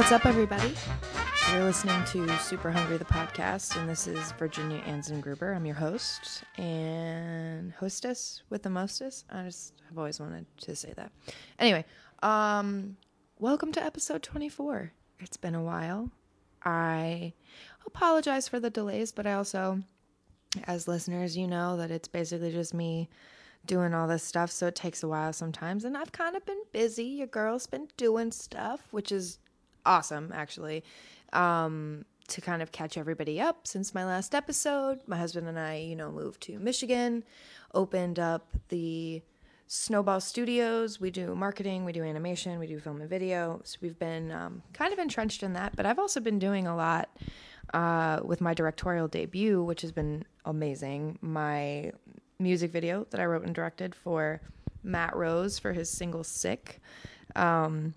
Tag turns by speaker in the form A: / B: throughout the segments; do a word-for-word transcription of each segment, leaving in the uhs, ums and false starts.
A: What's up, everybody? You're listening to Super Hungry, the podcast, and this is Virginia Anzen-Gruber. I'm your host and hostess with the mostest. I just have always wanted to say that. Anyway, um, welcome to episode twenty-four. It's been a while. I apologize for the delays, but I also, as listeners, you know that it's basically just me doing all this stuff, so it takes a while sometimes, and I've kind of been busy. Your girl's been doing stuff, which is awesome, actually, um, to kind of catch everybody up since my last episode. My husband and I, you know, moved to Michigan, opened up the Snowball Studios. We do marketing, we do animation, we do film and video, so we've been um, kind of entrenched in that, but I've also been doing a lot uh, with my directorial debut, which has been amazing. My music video that I wrote and directed for Matt Rose for his single Sick. Um,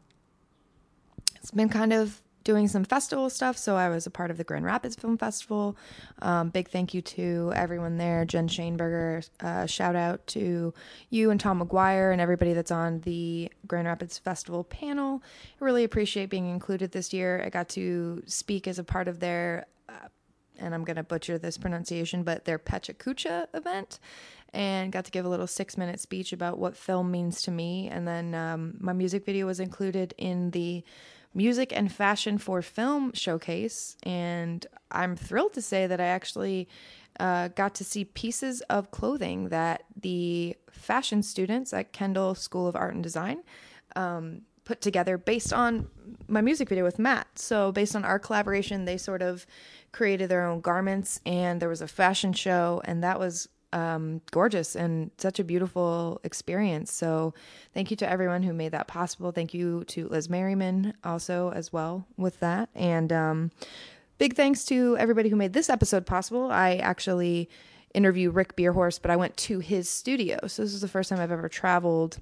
A: it's been kind of doing some festival stuff, so I was a part of the Grand Rapids Film Festival. Um, big thank you to everyone there. Jen Shaneberger, uh, shout out to you and Tom McGuire and everybody that's on the Grand Rapids Festival panel. I really appreciate being included this year. I got to speak as a part of their uh, and I'm going to butcher this pronunciation, but their Pechakucha event, and got to give a little six-minute speech about what film means to me. And then um, my music video was included in the Music and Fashion for Film showcase, and I'm thrilled to say that I actually uh, got to see pieces of clothing that the fashion students at Kendall School of Art and Design um, put together based on my music video with Matt. So based on our collaboration, they sort of created their own garments, and there was a fashion show, and that was um, gorgeous and such a beautiful experience. So thank you to everyone who made that possible. Thank you to Liz Merriman also as well with that. And um, big thanks to everybody who made this episode possible. I actually interviewed Rick Bierhorst, but I went to his studio. So this is the first time I've ever traveled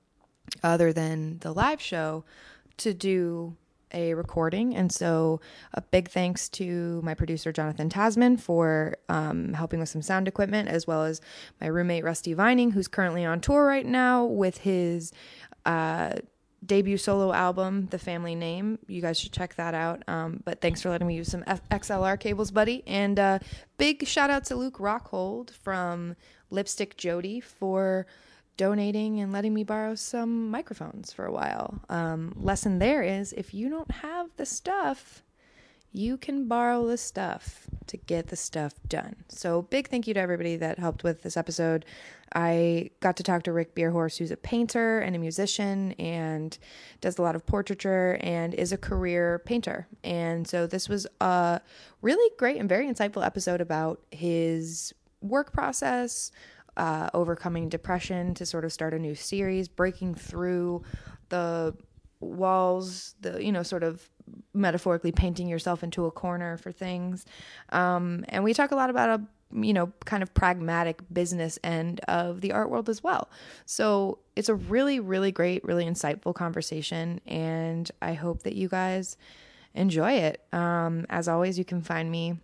A: other than the live show to do a recording. And so a big thanks to my producer, Jonathan Tasman, for um, helping with some sound equipment, as well as my roommate, Rusty Vining, who's currently on tour right now with his uh, debut solo album, The Family Name. You guys should check that out. Um, but thanks for letting me use some F- X L R cables, buddy. And uh, big shout out to Luke Rockhold from Lipstick Jody for donating and letting me borrow some microphones for a while. Um, lesson there is, if you don't have the stuff, you can borrow the stuff to get the stuff done. So big thank you to everybody that helped with this episode. I got to talk to Rick Bierhorst, who's a painter and a musician and does a lot of portraiture and is a career painter. And so this was a really great and very insightful episode about his work process, Uh, overcoming depression to sort of start a new series, breaking through the walls, the, you know, sort of metaphorically painting yourself into a corner for things. Um, and we talk a lot about a, you know, kind of pragmatic business end of the art world as well. So it's a really, really great, really insightful conversation. And I hope that you guys enjoy it. Um, as always, you can find me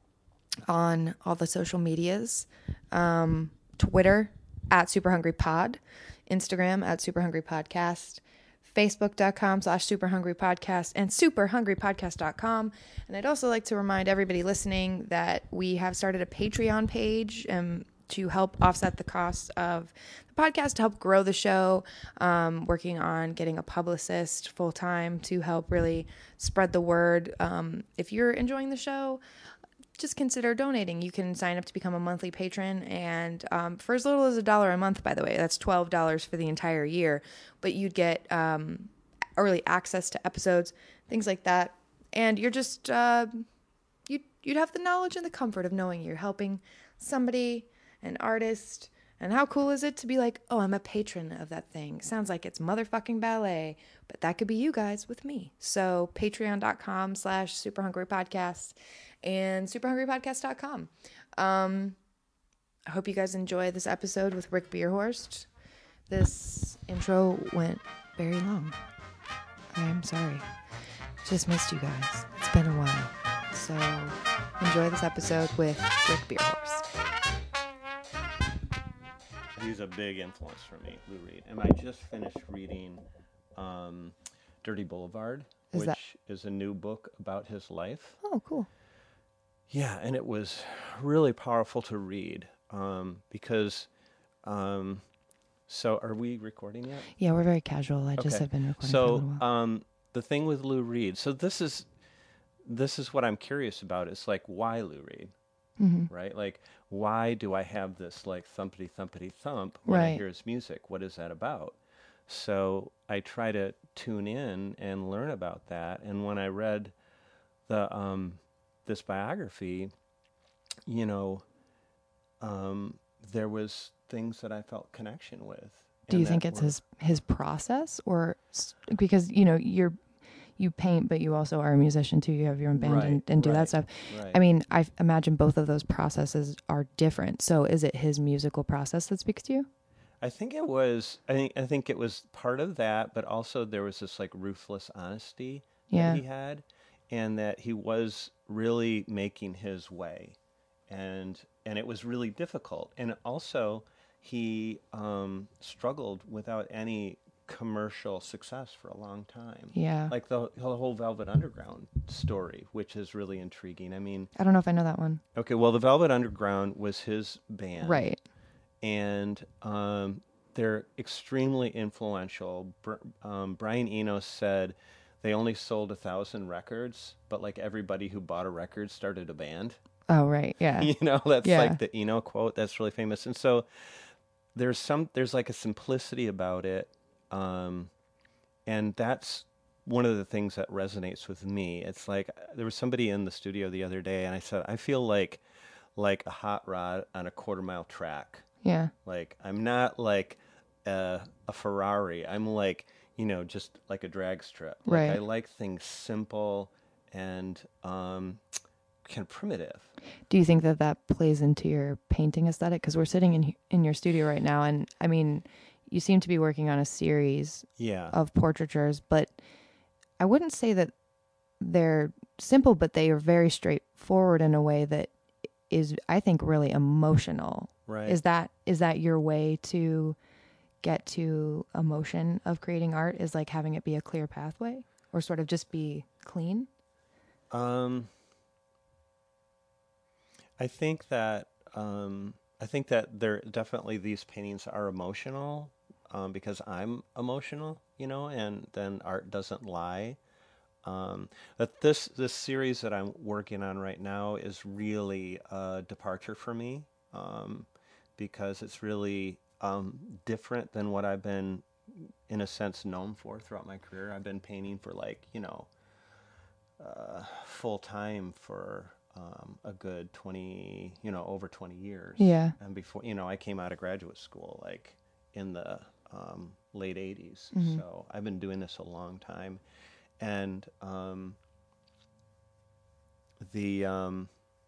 A: on all the social medias. Um, Twitter at Super Hungry Pod, Instagram at Super Hungry Podcast, Facebook.com slash Super Hungry Podcast, and super hungry podcast dot com. And I'd also like to remind everybody listening that we have started a Patreon page um, to help offset the costs of the podcast, to help grow the show, um, working on getting a publicist full time to help really spread the word. Um, if you're enjoying the show, just consider donating. You can sign up to become a monthly patron, and um, for as little as a dollar a month, by the way, that's twelve dollars for the entire year, but you'd get um, early access to episodes, things like that, and you're just, uh, you'd, you'd have the knowledge and the comfort of knowing you're helping somebody, an artist, and how cool is it to be like, oh, I'm a patron of that thing. Sounds like it's motherfucking ballet, but that could be you guys with me. So patreon.com slash super hungry podcast and super hungry podcast dot com. Um, I hope you guys enjoy this episode with Rick Bierhorst. This intro went very long. I am sorry. Just missed you guys. It's been a while. So enjoy this episode with Rick Bierhorst.
B: He's a big influence for me, Lou Reed. And I just finished reading um, Dirty Boulevard,
A: Is
B: which
A: that
B: is a new book about his life.
A: Oh, cool.
B: Yeah, and it was really powerful to read um, because. Um, so, are we recording yet?
A: Yeah, we're very casual. I just
B: Okay.
A: have been recording for a
B: So,
A: little while.
B: um, the thing with Lou Reed. So this is this is what I'm curious about. It's like, why Lou Reed,
A: Mm-hmm.
B: right? Like, why do I have this like thumpity thumpity thump when I
A: Right.
B: hear his music? What is that about? So I try to tune in and learn about that. And when I read the um, this biography, you know, um, there was things that I felt connection with.
A: Do
B: and
A: you
B: that
A: think it's
B: were-
A: his his process, or s- because you know you're you paint, but you also are a musician too. You have your own band
B: Right,
A: and, and do
B: right,
A: that stuff.
B: Right.
A: I mean, I f- imagine both of those processes are different. So, is it his musical process that speaks to you?
B: I think it was. I think. I think it was part of that, but also there was this like ruthless honesty
A: Yeah.
B: that he had, and that he was really making his way, and and it was really difficult. And also, he um, struggled without any commercial success for a long time.
A: Yeah.
B: Like the, the whole Velvet Underground story, which is really intriguing. I mean,
A: I don't know if I know that one.
B: okay, well, the Velvet Underground was his band,
A: Right.
B: and um, they're extremely influential. Br- um, Brian Eno said they only sold a thousand records, but like everybody who bought a record started a band.
A: Oh, right. Yeah.
B: You know, that's
A: Yeah.
B: like the Eno quote. That's really famous. And so there's some, there's like a simplicity about it, um, and that's one of the things that resonates with me. It's like there was somebody in the studio the other day, and I said, I feel like like a hot rod on a quarter mile track.
A: Yeah.
B: Like, I'm not like a, a Ferrari. I'm like, you know, just like a drag strip. Like,
A: Right.
B: I like things simple and um, kind of primitive.
A: Do you think that that plays into your painting aesthetic? Because we're sitting in in your studio right now, and I mean, you seem to be working on a series
B: Yeah.
A: of portraitures, but I wouldn't say that they're simple, but they are very straightforward in a way that is, I think, really emotional.
B: Right.
A: Is that is that your way to get to emotion of creating art? Is like having it be a clear pathway, or sort of just be clean?
B: Um, I think that um, I think that there definitely these paintings are emotional um, because I'm emotional, you know, and then art doesn't lie. Um, but this this series that I'm working on right now is really a departure for me um, because it's really um, different than what I've been, in a sense, known for throughout my career. I've been painting for like you know uh, full time for um, a good twenty, you know, over twenty years.
A: Yeah.
B: And before, you know, I came out of graduate school like in the um, late eighties.
A: Mhm.
B: So I've been doing this a long time. And um, the um,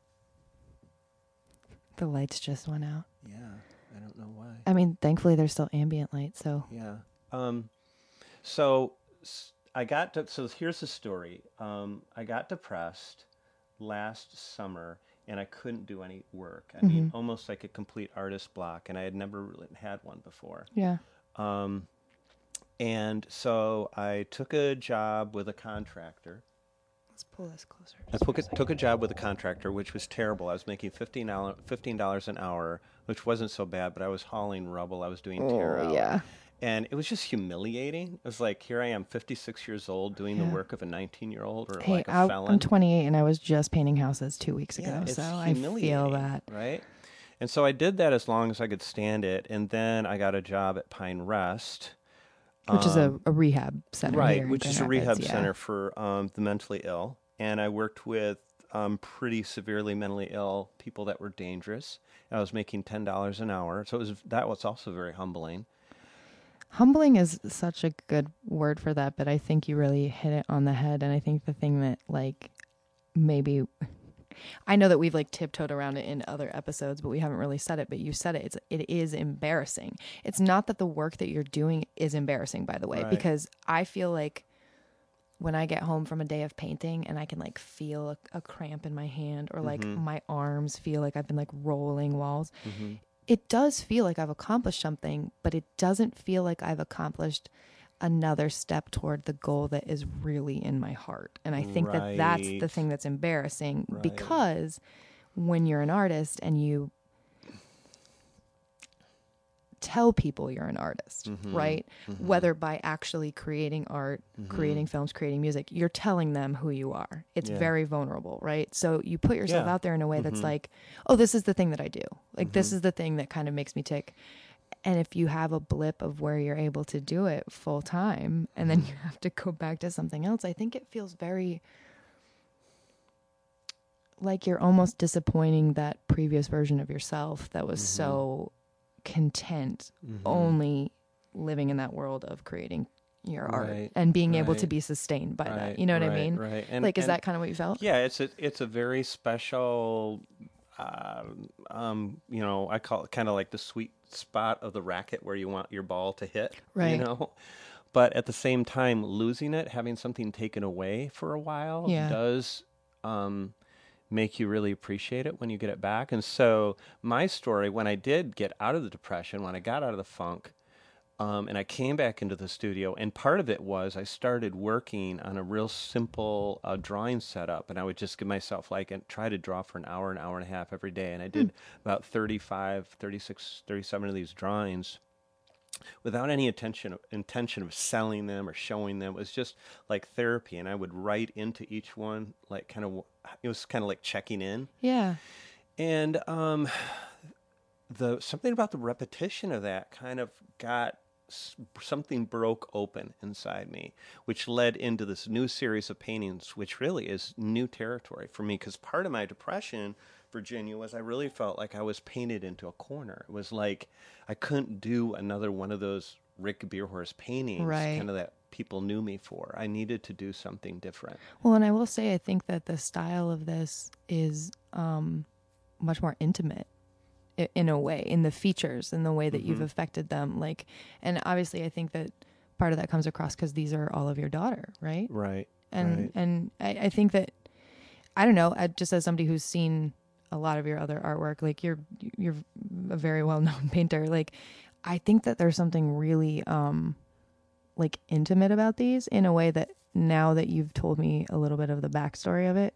A: The lights just went out.
B: yeah, I don't know why.
A: I mean, thankfully there's still ambient light, so
B: Yeah. Um, so s- I got to, so here's the story. Um, I got depressed last summer, and I couldn't do any work. I mean,
A: Mhm.
B: almost like a complete artist block, and I had never really had one before.
A: yeah.
B: Um, and so I took a job with a contractor.
A: Let's pull this closer.
B: I took a, took a job with a contractor, which was terrible. I was making fifteen dollars fifteen dollars an hour, which wasn't so bad, but I was hauling rubble. I was doing tear out.
A: Oh, yeah.
B: And it was just humiliating. It was like, here I am, fifty-six years old, doing
A: Yeah.
B: the work of a nineteen-year-old or
A: Hey,
B: like a
A: I,
B: felon.
A: I'm twenty-eight and I was just painting houses two weeks ago,
B: Yeah, it's
A: so I
B: humiliating,
A: feel that.
B: right? And so I did that as long as I could stand it, and then I got a job at Pine Rest.
A: Which is
B: um,
A: a, a rehab center,
B: right,
A: here in
B: which is a
A: Grand
B: rehab
A: Rapids, yeah.
B: center for um, the mentally ill. And I worked with um, pretty severely mentally ill people that were dangerous. I was making ten dollars an hour, so it was that was also very humbling.
A: Humbling is such a good word for that, but I think you really hit it on the head. And I think the thing that, like, maybe I know that we've like tiptoed around it in other episodes, but we haven't really said it. But you said it. It's it is embarrassing. It's not that the work that you're doing is embarrassing, by the way,
B: Right.
A: because I feel like when I get home from a day of painting and I can like feel a, a cramp in my hand, or like
B: Mhm.
A: my arms feel like I've been like rolling walls.
B: Mm-hmm.
A: It does feel like I've accomplished something, but it doesn't feel like I've accomplished another step toward the goal that is really in my heart. And I think that that's the
B: Right.
A: thing that's embarrassing
B: Right.
A: because when you're an artist and you tell people you're an artist,
B: Mm-hmm.
A: right?
B: Mm-hmm.
A: Whether by actually creating art,
B: Mm-hmm.
A: creating films, creating music, you're telling them who you are. It's
B: Yeah.
A: very vulnerable, right? So you put yourself
B: Yeah.
A: out there in a way that's
B: Mm-hmm.
A: like, oh, this is the thing that I do. Like, this
B: Mm-hmm.
A: is the thing that kind of makes me tick. And if you have a blip of where you're able to do it full time and then
B: Mm-hmm.
A: you have to go back to something else, I think it feels very like you're almost disappointing that previous version of yourself that was
B: Mm-hmm.
A: so content
B: Mm-hmm.
A: only living in that world of creating your art
B: Right.
A: and being able
B: Right.
A: to be sustained by that.
B: Right.
A: You know what I
B: Right.
A: mean?
B: Right. And
A: Like, is
B: and
A: that kind of what you felt?
B: yeah, it's a it's a very special. Uh, um, you know, I call it kind of like the sweet spot of the racket where you want your ball to hit. You
A: Right.
B: know, but at the same time, losing it, having something taken away for a while,
A: Yeah.
B: does um, make you really appreciate it when you get it back. And so, my story, when I did get out of the depression, when I got out of the funk, um, and I came back into the studio, and part of it was I started working on a real simple uh, drawing setup, and I would just give myself like and try to draw for an hour, an hour and a half every day, and I did about thirty-five, thirty-six, thirty-seven of these drawings without any intention of, intention of selling them or showing them. It was just like therapy, and I would write into each one, like kind of, it was kind of like checking in,
A: Yeah.
B: and um, the something about the repetition of that kind of got s- something broke open inside me, which led into this new series of paintings, which really is new territory for me. Because part of my depression, Virginia, was I really felt like I was painted into a corner. It was like I couldn't do another one of those Rick Bierhorst paintings,
A: Right.
B: kind of that people knew me for. I needed to do something different.
A: Well, and I will say, I think that the style of this is um, much more intimate i- in a way, in the features, in the way that you've
B: Mhm.
A: affected them. Like, and obviously, I think that part of that comes across because these are all of your daughter, right?
B: Right.
A: And
B: right.
A: and I, I think that I don't know. I, just as somebody who's seen a lot of your other artwork, like you're you're a very well known painter. Like, I think that there's something really um like intimate about these in a way that now that you've told me a little bit of the backstory of it,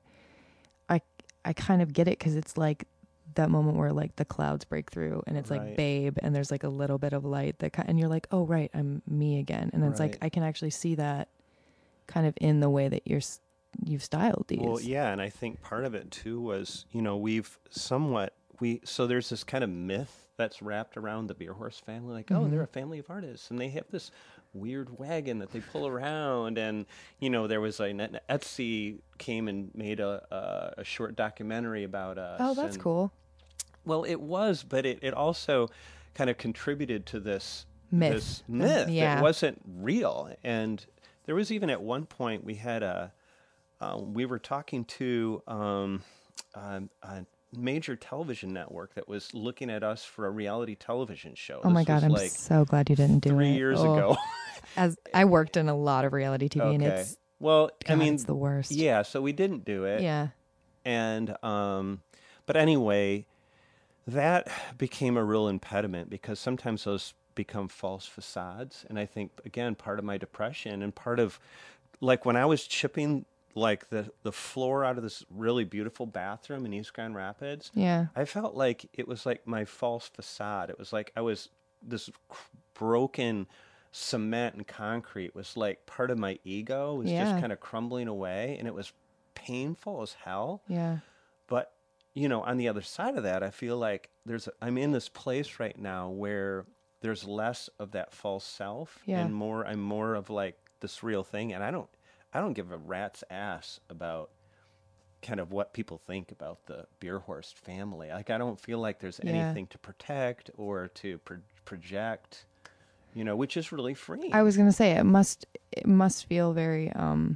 A: I I kind of get it because it's like that moment where like the clouds break through and it's like
B: Right.
A: babe and there's like a little bit of light that ki- and you're like, oh right, I'm me again, and it's like
B: Right.
A: I can actually see that kind of in the way that you're s- you've styled these.
B: Well, yeah, and I think part of it too was, you know, we've somewhat we so there's this kind of myth that's wrapped around the Bierhorst family, like, oh, they're a family of artists, and they have this weird wagon that they pull around, and you know, there was a Net- Etsy came and made a, a a short documentary about us.
A: Oh, that's
B: and-
A: cool.
B: Well, it was, but it, it also kind of contributed to this
A: Myth.
B: this
A: Um,
B: myth
A: yeah.
B: that wasn't real. And there was even at one point we had a uh, we were talking to um, a, a major television network that was looking at us for a reality television show.
A: Oh my
B: This
A: god,
B: was
A: I'm
B: like
A: so glad you didn't do
B: three
A: it.
B: years
A: Oh,
B: ago.
A: As I worked in a lot of reality T V, and
B: Okay.
A: it's
B: Well, I
A: God,
B: mean,
A: it's the worst.
B: yeah. So we didn't do it.
A: Yeah.
B: And um, but anyway, that became a real impediment because sometimes those become false facades. And I think again, part of my depression and part of like when I was chipping like the the floor out of this really beautiful bathroom in East Grand Rapids,
A: Yeah.
B: I felt like it was like my false facade. It was like I was this cr- broken cement and concrete was like part of my ego was just
A: Yeah.
B: kind of crumbling away, and it was painful as hell.
A: Yeah.
B: But you know, on the other side of that, I feel like there's a, I'm in this place right now where there's less of that false self
A: Yeah.
B: and more I'm more of like this real thing, and I don't I don't give a rat's ass about kind of what people think about the Bierhorst family. Like I don't feel like there's
A: Yeah.
B: anything to protect or to pro- project, you know, which is really freeing.
A: I was gonna say it must it must feel very um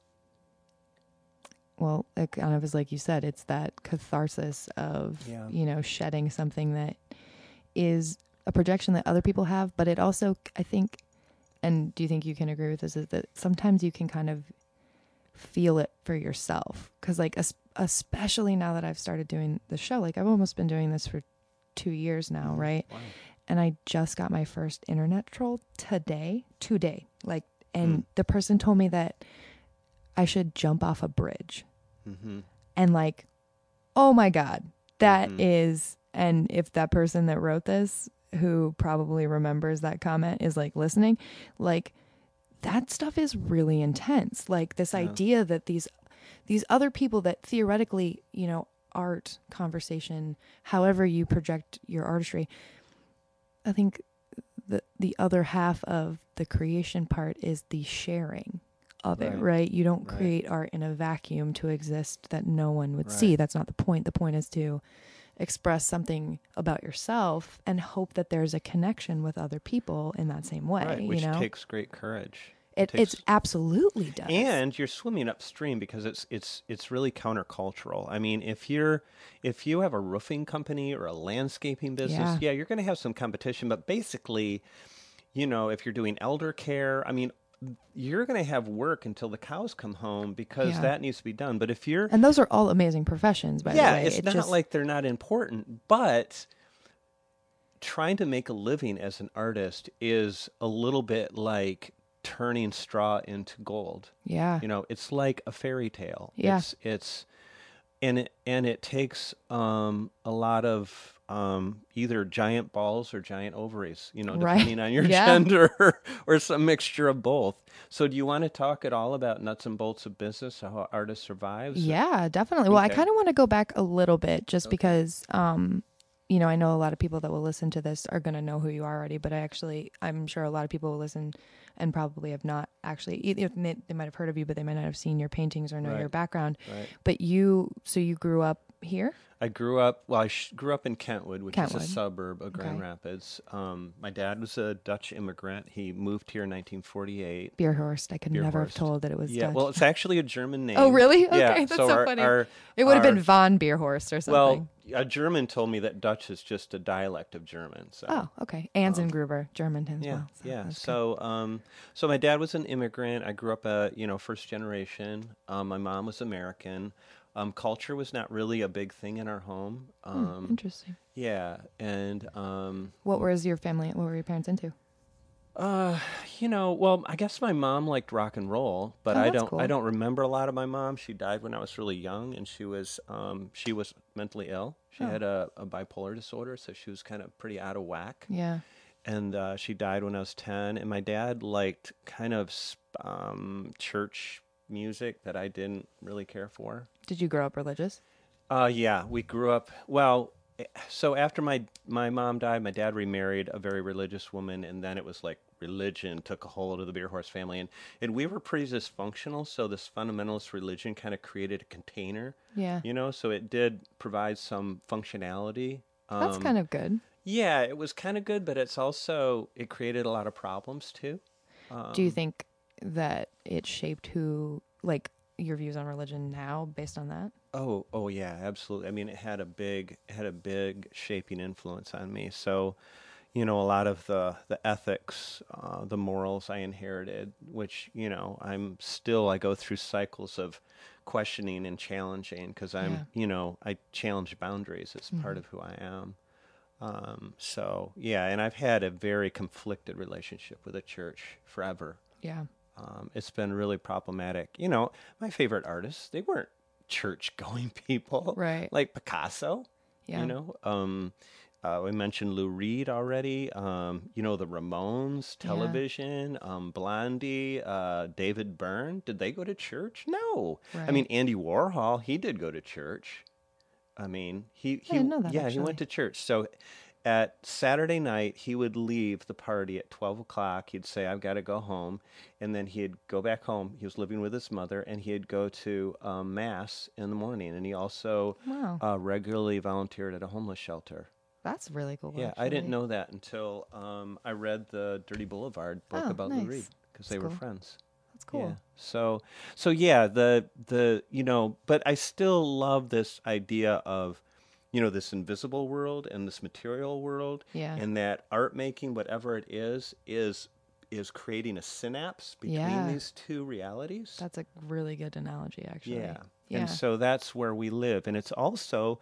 A: well, it kind of is like you said, it's that catharsis of
B: Yeah.
A: you know, shedding something that is a projection that other people have, but it also I think, and do you think you can agree with this, is that sometimes you can kind of feel it for yourself, because like es- especially now that I've started doing the show, like I've almost been doing this for two years now, right?
B: Wow.
A: and I just got my first internet troll today, today. Like, and
B: Mm.
A: the person told me that I should jump off a bridge.
B: Mm-hmm.
A: And like, oh my God, that
B: Mhm.
A: is, and if that person that wrote this, who probably remembers that comment, is like listening, like that stuff is really intense. Like this
B: Yeah.
A: idea that these, these other people that theoretically, you know, art, conversation, however you project your artistry, I think the the other half of the creation part is the sharing of it,
B: Right.
A: right? You don't
B: Right.
A: create art in a vacuum to exist that no one would
B: Right.
A: see. That's not the point. The point is to express something about yourself and hope that there's a connection with other people in that same way,
B: Right,
A: you
B: which
A: know?
B: takes great courage.
A: It,
B: takes,
A: it's absolutely does.
B: and you're swimming upstream because it's it's it's really countercultural. I mean, if you're if you have a roofing company or a landscaping business,
A: Yeah.
B: yeah, you're going to have some competition, but basically, you know, if you're doing elder care, I mean, you're going to have work until the cows come home because
A: Yeah.
B: that needs to be done. But if you're
A: And those are all amazing professions, by
B: yeah,
A: the way.
B: it's
A: It
B: not
A: just,
B: like they're not important, but trying to make a living as an artist is a little bit like turning straw into gold.
A: yeah.
B: You know, it's like a fairy tale.
A: Yeah.
B: It's it's and it and it takes um, a lot of um, either giant balls or giant ovaries, you know,
A: Right.
B: depending on your
A: Yeah.
B: gender or some mixture of both. So do you want to talk at all about nuts and bolts of business, how artists survives?
A: Yeah, definitely. Well, I
B: Okay.
A: kind of want to go back a little bit just
B: Okay.
A: because, um, you know, I know a lot of people that will listen to this are going to know who you are already, but I actually, I'm sure a lot of people will listen and probably have not actually, either they, they might have heard of you, but they might not have seen your paintings or know
B: Right.
A: your background.
B: Right.
A: But you, so you grew up here?
B: I grew up, well, I sh- grew up in Kentwood, which is
A: Kentwood.
B: a suburb of Grand
A: Okay.
B: Rapids. Um, my dad was a Dutch immigrant. He moved here in nineteen forty-eight.
A: Bierhorst. I could never have
B: Bierhorst.
A: told that it was
B: Yeah,
A: Dutch.
B: well, it's actually a German name.
A: Oh, really?
B: Yeah,
A: Okay, that's so
B: our,
A: funny.
B: our-
A: It would have
B: our-
A: been von Bierhorst or something.
B: Well, a German told me that Dutch is just a dialect of German. So.
A: Oh, okay. Ansengruber, German as
B: Yeah,
A: well. So
B: yeah.
A: that's good.
B: So, um, so my dad was an immigrant. I grew up a you know first generation. Um, my mom was American. Um, culture was not really a big thing in our home.
A: Hmm,
B: Um,
A: interesting.
B: yeah, and um,
A: What was your family? What were your parents into?
B: uh, you know, well, I guess my mom liked rock and roll, but
A: Oh,
B: I
A: that's
B: don't.
A: cool.
B: I don't remember a lot of my mom. She died when I was really young, and she was um, she was mentally ill. She
A: Oh.
B: had a, a bipolar disorder, so she was kind of pretty out of whack.
A: Yeah.
B: And uh, she died when I was ten. And my dad liked kind of sp- um, church music that I didn't really care for.
A: Did you grow up religious?
B: Uh, yeah, we grew up. Well, eh, so after my my mom died, my dad remarried a very religious woman, and then it was like religion took a hold of the Bierhorst family, and and we were pretty dysfunctional. So this fundamentalist religion kind of created a container,
A: Yeah.
B: you know. So it did provide some functionality.
A: That's
B: Um,
A: kind of good.
B: yeah, it was kind of good, but it's also it created a lot of problems too. Um,
A: Do you think that it shaped who, like, your views on religion now based on that?
B: Oh, oh yeah, absolutely. I mean, it had a big it had a big shaping influence on me. So, you know, a lot of the the ethics, uh, the morals I inherited, which you know, I'm still I go through cycles of questioning and challenging because I'm,
A: Yeah.
B: you know, I challenge boundaries. It's part of who I am. Um, so yeah, and I've had a very conflicted relationship with the church forever.
A: Yeah.
B: Um, it's been really problematic. You know, my favorite artists, they weren't church-going people,
A: Right.
B: like Picasso.
A: Yeah.
B: You know, um, uh, we mentioned Lou Reed already. Um, you know, the Ramones,
A: Yeah.
B: Television, um, Blondie, uh, David Byrne. Did they go to church? No. I
A: Right.
B: mean, Andy Warhol, he did go to church. I mean, he, he
A: I didn't know that,
B: yeah, he went
A: actually.
B: to church. So at Saturday night, he would leave the party at twelve o'clock. He'd say, I've got to go home. And then he'd go back home. He was living with his mother, and he'd go to um, Mass in the morning. And he also
A: Wow.
B: uh, regularly volunteered at a homeless shelter.
A: That's really cool.
B: Yeah, I didn't
A: actually.
B: know that until um, I read the Dirty Boulevard book
A: Oh,
B: about Lou
A: nice.
B: Reed, because they
A: That's
B: were
A: cool.
B: friends.
A: That's cool.
B: Yeah. So, so yeah, the the you know, but I still love this idea of, you know, this invisible world and this material world,
A: Yeah.
B: and that art making, whatever it is, is is creating a synapse between
A: Yeah.
B: these two realities.
A: That's a really good analogy, actually.
B: Yeah.
A: Yeah.
B: And so that's where we live, and it's also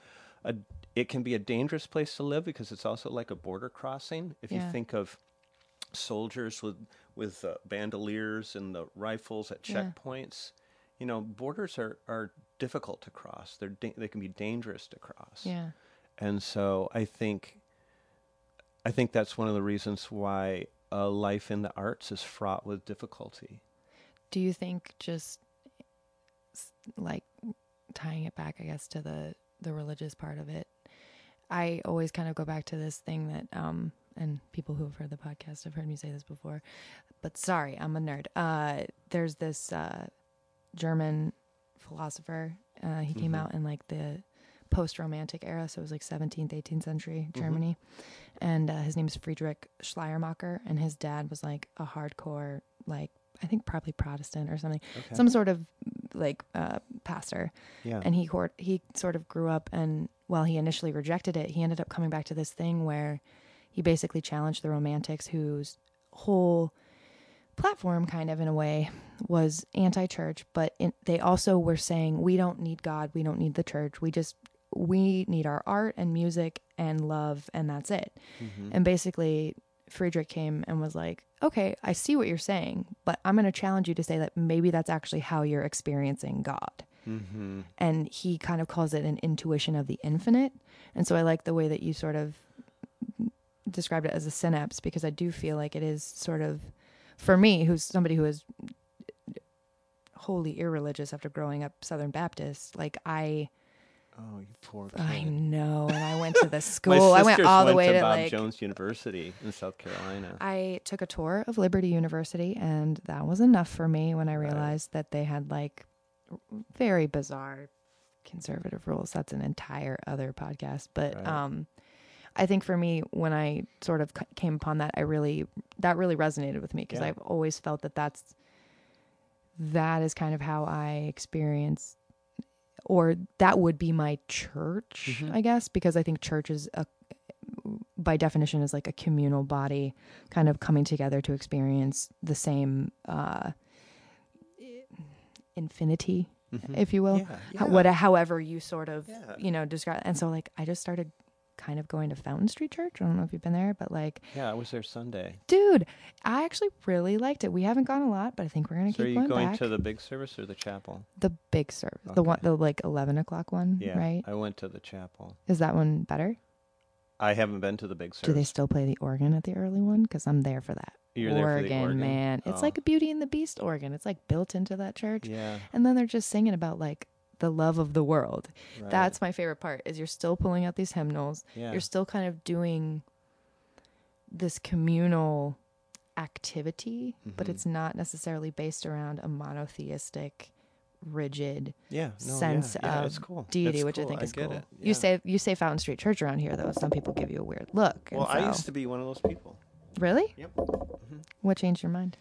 B: a it can be a dangerous place to live because it's also like a border crossing. If
A: Yeah.
B: you think of soldiers with with uh, bandoliers and the rifles at
A: Yeah.
B: checkpoints, you know, borders are, are difficult to cross. They're da- they can be dangerous to cross.
A: Yeah.
B: And so I think I think that's one of the reasons why a life in the arts is fraught with difficulty.
A: Do you think just s- like tying it back, I guess, to the, the religious part of it, I always kind of go back to this thing that, um, and people who have heard the podcast have heard me say this before, but sorry, I'm a nerd. Uh, there's this uh, German philosopher. Uh, he came
B: Mhm.
A: out in like the post-romantic era, so it was like seventeenth, eighteenth century
B: Mhm.
A: Germany. And uh, his name is Friedrich Schleiermacher, and his dad was like a hardcore, like, I think probably Protestant or something,
B: Okay.
A: some sort of like uh, pastor.
B: Yeah.
A: And he court, he sort of grew up, and while he initially rejected it, he ended up coming back to this thing where he basically challenged the Romantics, whose whole platform, kind of in a way, was anti-church, but in, they also were saying, we don't need God, we don't need the church, we just we need our art and music and love, and that's it.
B: Mhm.
A: And basically, Friedrich came and was like, okay, I see what you're saying, but I'm going to challenge you to say that maybe that's actually how you're experiencing God.
B: Mhm.
A: And he kind of calls it an intuition of the infinite. And so I like the way that you sort of described it as a synapse, because I do feel like it is sort of, for me, who's somebody who is wholly irreligious after growing up Southern Baptist, like I...
B: Oh, you poor kid.
A: I know, and I went to the
B: My
A: school. I went
B: sisters
A: all the
B: went
A: way
B: to
A: to
B: Bob
A: like
B: Jones University in South Carolina.
A: I took a tour of Liberty University, and that was enough for me when I
B: Right.
A: realized that they had like very bizarre conservative rules. That's an entire other podcast. But
B: Right.
A: um, I think for me, when I sort of c- came upon that, I really, that really resonated with me, because
B: Yeah.
A: I've always felt that that's, that is kind of how I experience, or that would be my church,
B: Mhm.
A: I guess, because I think church is a, by definition, is like a communal body kind of coming together to experience the same uh, infinity,
B: Mhm.
A: if you will.
B: Yeah,
A: How,
B: yeah.
A: what, however you sort of,
B: Yeah.
A: you know, describe. And so like, I just started kind of going to Fountain Street Church. I don't know if you've been there, but like,
B: Yeah, I was there Sunday.
A: dude, I actually really liked it. We haven't gone a lot, but I think we're going to
B: So are
A: keep
B: you
A: going,
B: going
A: back.
B: to the big service or the chapel?
A: The big service, the one,
B: Okay.
A: the like eleven o'clock one,
B: Yeah,
A: right?
B: I went to the chapel.
A: Is that one better?
B: I haven't been to the big service.
A: Do they still play the organ at the early one? Because I'm there for that.
B: You're there for the organ?
A: Man. It's
B: Oh.
A: like a Beauty and the Beast organ. It's like built into that church.
B: Yeah,
A: And then they're just singing about like the love of the world.
B: right.
A: That's my favorite part, is you're still pulling out these hymnals.
B: yeah.
A: You're still kind of doing this communal activity, but
B: Mhm.
A: it's not necessarily based around a monotheistic, rigid
B: yeah, no,
A: sense
B: yeah, yeah,
A: of
B: it's cool.
A: deity,
B: It's
A: which I
B: cool.
A: think is
B: get
A: cool.
B: it.
A: You
B: Yeah.
A: say you say Fountain Street Church around here, though. Some people give you a weird look. and
B: Well, I
A: so-
B: used to be one of those people.
A: Really?
B: Yep. Mhm.
A: What changed your mind?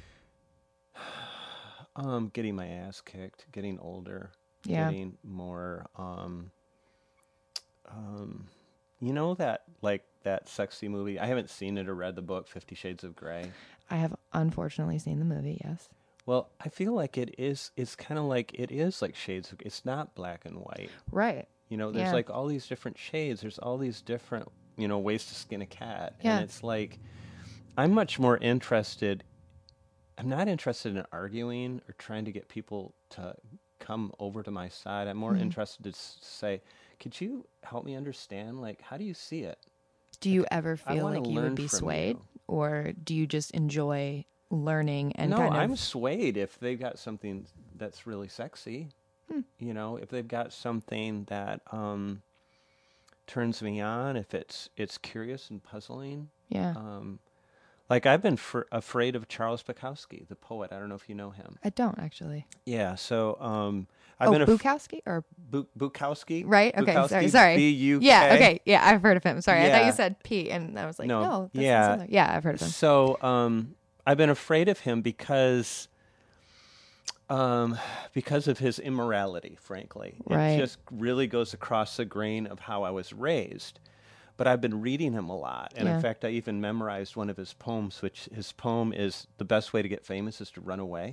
B: Um, getting my ass kicked, getting older,
A: Yeah.
B: getting more. Um, um, you know that like that sexy movie. I haven't seen it or read the book, Fifty Shades of Grey.
A: I have unfortunately seen the movie, yes.
B: Well, I feel like it is. It's kind of like it is like shades of. It's not black and white.
A: Right.
B: You know, there's
A: Yeah.
B: like all these different shades. There's all these different, you know, ways to skin a cat.
A: Yeah.
B: And it's like, I'm much more interested. I'm not interested in arguing or trying to get people to come over to my side. I'm more
A: Mhm.
B: interested to s- say, could you help me understand? Like, how do you see it?
A: Do you ever
B: I
A: feel
B: wanna
A: like you would
B: learn
A: be
B: from
A: swayed?
B: you.
A: Or do you just enjoy learning and
B: no,
A: kind of...
B: I'm swayed if they've got something that's really sexy.
A: Hmm.
B: You know, if they've got something that um, turns me on, if it's it's curious and puzzling.
A: Yeah.
B: Um, like I've been fr- afraid of Charles Bukowski, the poet. I don't know if you know him.
A: I don't, actually.
B: Yeah, so um, I've
A: Oh,
B: been af-
A: Bukowski? Or...
B: Bu- Bukowski,
A: Right? Okay,
B: Bukowski,
A: sorry. Sorry.
B: B U K.
A: Yeah, okay. Yeah, I've heard of him. Sorry, I thought
B: Yeah.
A: you said P, and I was like,
B: No,
A: no, that's
B: yeah.
A: similar. Yeah, I've heard of him.
B: So um, I've been afraid of him because um, because of his immorality, frankly.
A: Right.
B: It just really goes across the grain of how I was raised. But I've been reading him a lot. And
A: Yeah.
B: in fact, I even memorized one of his poems, which his poem is, the best way to get famous is to run away.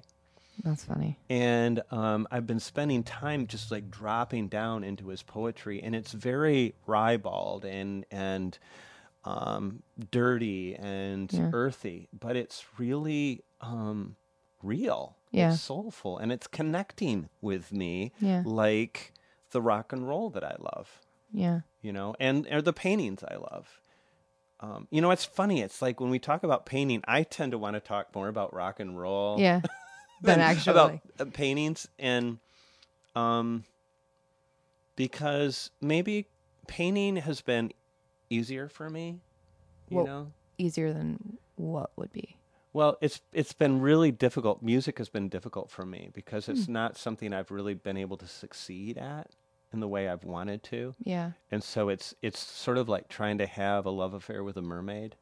A: That's funny.
B: And um, I've been spending time just like dropping down into his poetry, and it's very ribald and and um, dirty and
A: Yeah.
B: earthy, but it's really um, real.
A: Yeah.
B: It's soulful, and it's connecting with me
A: Yeah.
B: like the rock and roll that I love,
A: Yeah.
B: you know, and or the paintings I love. Um, you know, it's funny. It's like when we talk about painting, I tend to want to talk more about rock and roll
A: Yeah.
B: than
A: Than actually.
B: about uh, paintings, and um, because maybe painting has been easier for me, you
A: Well,
B: know.
A: easier than what would be?
B: Well, it's it's been really difficult. Music has been difficult for me because
A: Hmm.
B: it's not something I've really been able to succeed at in the way I've wanted to.
A: Yeah.
B: And so it's it's sort of like trying to have a love affair with a mermaid.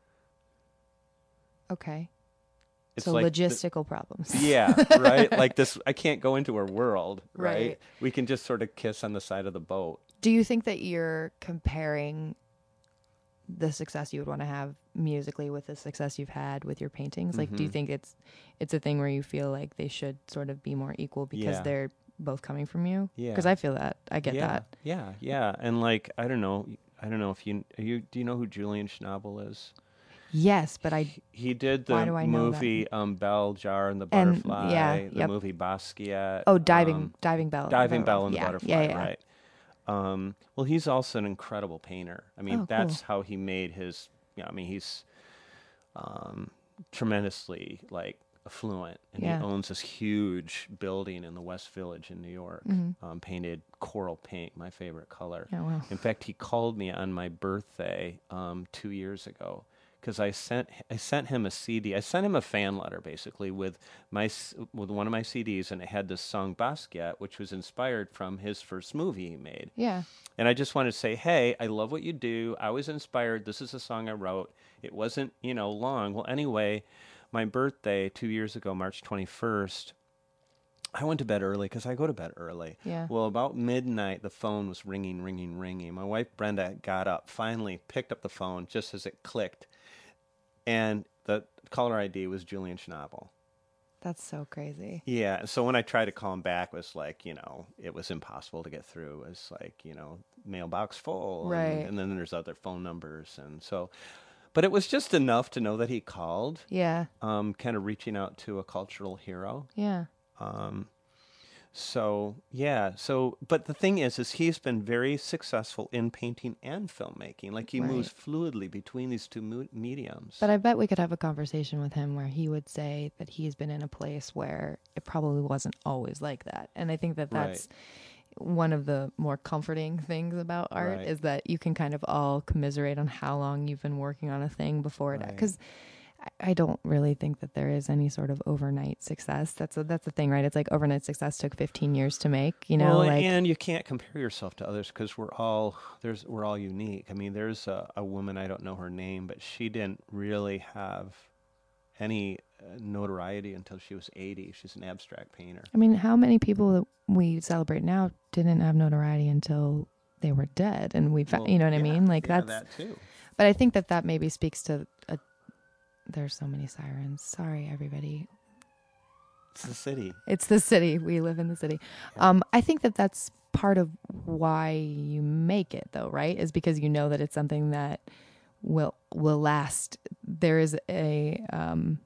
A: Okay.
B: It's
A: So
B: like the-
A: logistical problems.
B: yeah, right? Like this, I can't go into her world, right?
A: Right.
B: We can just sort of kiss on the side of the boat.
A: Do you think that you're comparing the success you would want to have musically with the success you've had with your paintings? Like, do you
B: Mhm.
A: think it's it's a thing where you feel like they should sort of be more equal because
B: Yeah.
A: they're both coming from you?
B: Yeah.
A: Because I feel that. I get
B: yeah,
A: that.
B: Yeah, yeah. And like, I don't know, I don't know if you, you do you know who Julian Schnabel is?
A: Yes, but I
B: He, he did
A: why
B: the
A: do I know that?
B: movie um, Bell Jar and the
A: And,
B: Butterfly,
A: yeah,
B: the
A: yep.
B: movie Basquiat.
A: oh diving
B: um,
A: diving bell
B: Diving Bell and the
A: yeah,
B: Butterfly,
A: yeah, yeah.
B: right? Um, well, he's also an incredible painter. I mean,
A: Oh, cool.
B: that's how he made his. Yeah, I mean, he's um, tremendously like affluent, and
A: Yeah.
B: he owns this huge building in the West Village in New York,
A: Mhm.
B: um, painted coral pink, my favorite color.
A: Oh wow.
B: In fact, he called me on my birthday um, two years ago because I sent I sent him a C D. I sent him a fan letter basically with my s- with one of my C Ds, and it had this song Basquiat, which was inspired from his first movie he made.
A: Yeah.
B: And I just wanted to say, hey, I love what you do. I was inspired. This is a song I wrote. It wasn't, you know, long. Well, anyway, my birthday two years ago, March twenty-first, I went to bed early because I go to bed early.
A: Yeah.
B: Well, about midnight, the phone was ringing, ringing, ringing. My wife, Brenda, got up, finally picked up the phone just as it clicked. And the caller I D was Julian Schnabel.
A: That's so crazy.
B: Yeah. So when I tried to call him back, it was like, you know, it was impossible to get through. It was like, you know, mailbox full.
A: Right.
B: And, and then there's other phone numbers. And so, but it was just enough to know that he called,
A: Yeah.
B: um, kind of reaching out to a cultural hero.
A: Yeah.
B: Um, so yeah, so but the thing is, is he's been very successful in painting and filmmaking. Like he
A: Right.
B: moves fluidly between these two mo- mediums.
A: But I bet we could have a conversation with him where he would say that he's been in a place where it probably wasn't always like that. And I think that that's one of the more comforting things about art
B: Right.
A: is that you can kind of all commiserate on how long you've been working on a thing before it.
B: Right.
A: Because I don't really think that there is any sort of overnight success. That's a, that's the thing, right? It's like overnight success took fifteen years to make, you know,
B: well,
A: like
B: and you can't compare yourself to others because we're all there's we're all unique. I mean, there's a, a woman, I don't know her name, but she didn't really have any uh, notoriety until she was eighty. She's an abstract painter.
A: I mean, how many people that we celebrate now didn't have notoriety until they were dead? And we, fa-
B: Well,
A: you know what I
B: yeah,
A: mean? Like
B: yeah,
A: that's,
B: that too.
A: but I think that that maybe speaks to a, there's so many sirens. Sorry, everybody.
B: It's the city.
A: It's the city. We live in the city.
B: Yeah.
A: Um, I think that that's part of why you make it though, right? Is because you know that it's something that will, will last. There is a, um,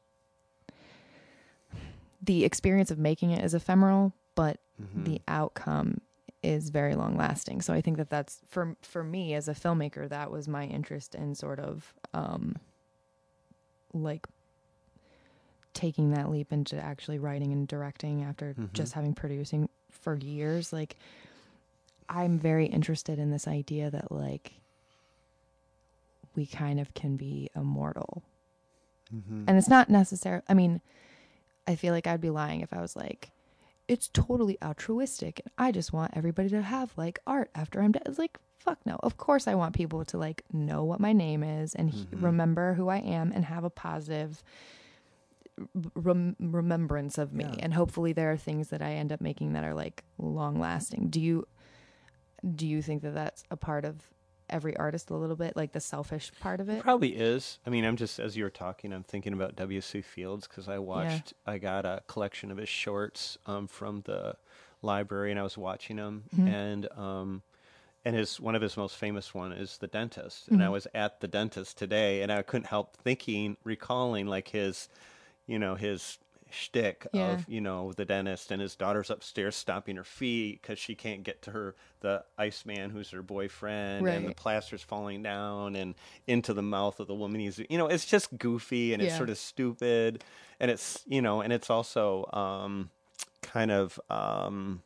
A: the experience of making it is ephemeral, but
B: Mhm.
A: the outcome is very long lasting. So I think that that's for, for me as a filmmaker, that was my interest in sort of, um, like taking that leap into actually writing and directing after
B: Mhm.
A: just having producing for years. Like I'm very interested in this idea that like we kind of can be immortal.
B: Mhm.
A: And it's not necessary. I mean, I feel like I'd be lying if I was like, it's totally altruistic and I just want everybody to have like art after I'm dead. It's like, fuck no. Of course I want people to like know what my name is and he-
B: Mhm.
A: remember who I am and have a positive rem- remembrance of me.
B: Yeah.
A: And hopefully there are things that I end up making that are like long lasting. Do you, do you think that that's a part of every artist a little bit, like the selfish part of
B: It
A: it.
B: probably is. I mean, I'm just, as you were talking, I'm thinking about W C. Fields because I
A: Yeah.
B: watched, I got a collection of his shorts um, from the library and I was watching them.
A: Mhm.
B: And, um, and his, one of his most famous one is The Dentist. And I
A: Mhm.
B: was at the dentist today and I couldn't help thinking, recalling like his, you know, his shtick
A: Yeah.
B: of, you know, the dentist and his daughter's upstairs stomping her feet because she can't get to her, the Iceman who's her boyfriend, and the
A: Right.
B: plaster's falling down and into the mouth of the woman he's, you know, it's just goofy and it's
A: Yeah.
B: sort of stupid. And it's, you know, and it's also um, kind of, um,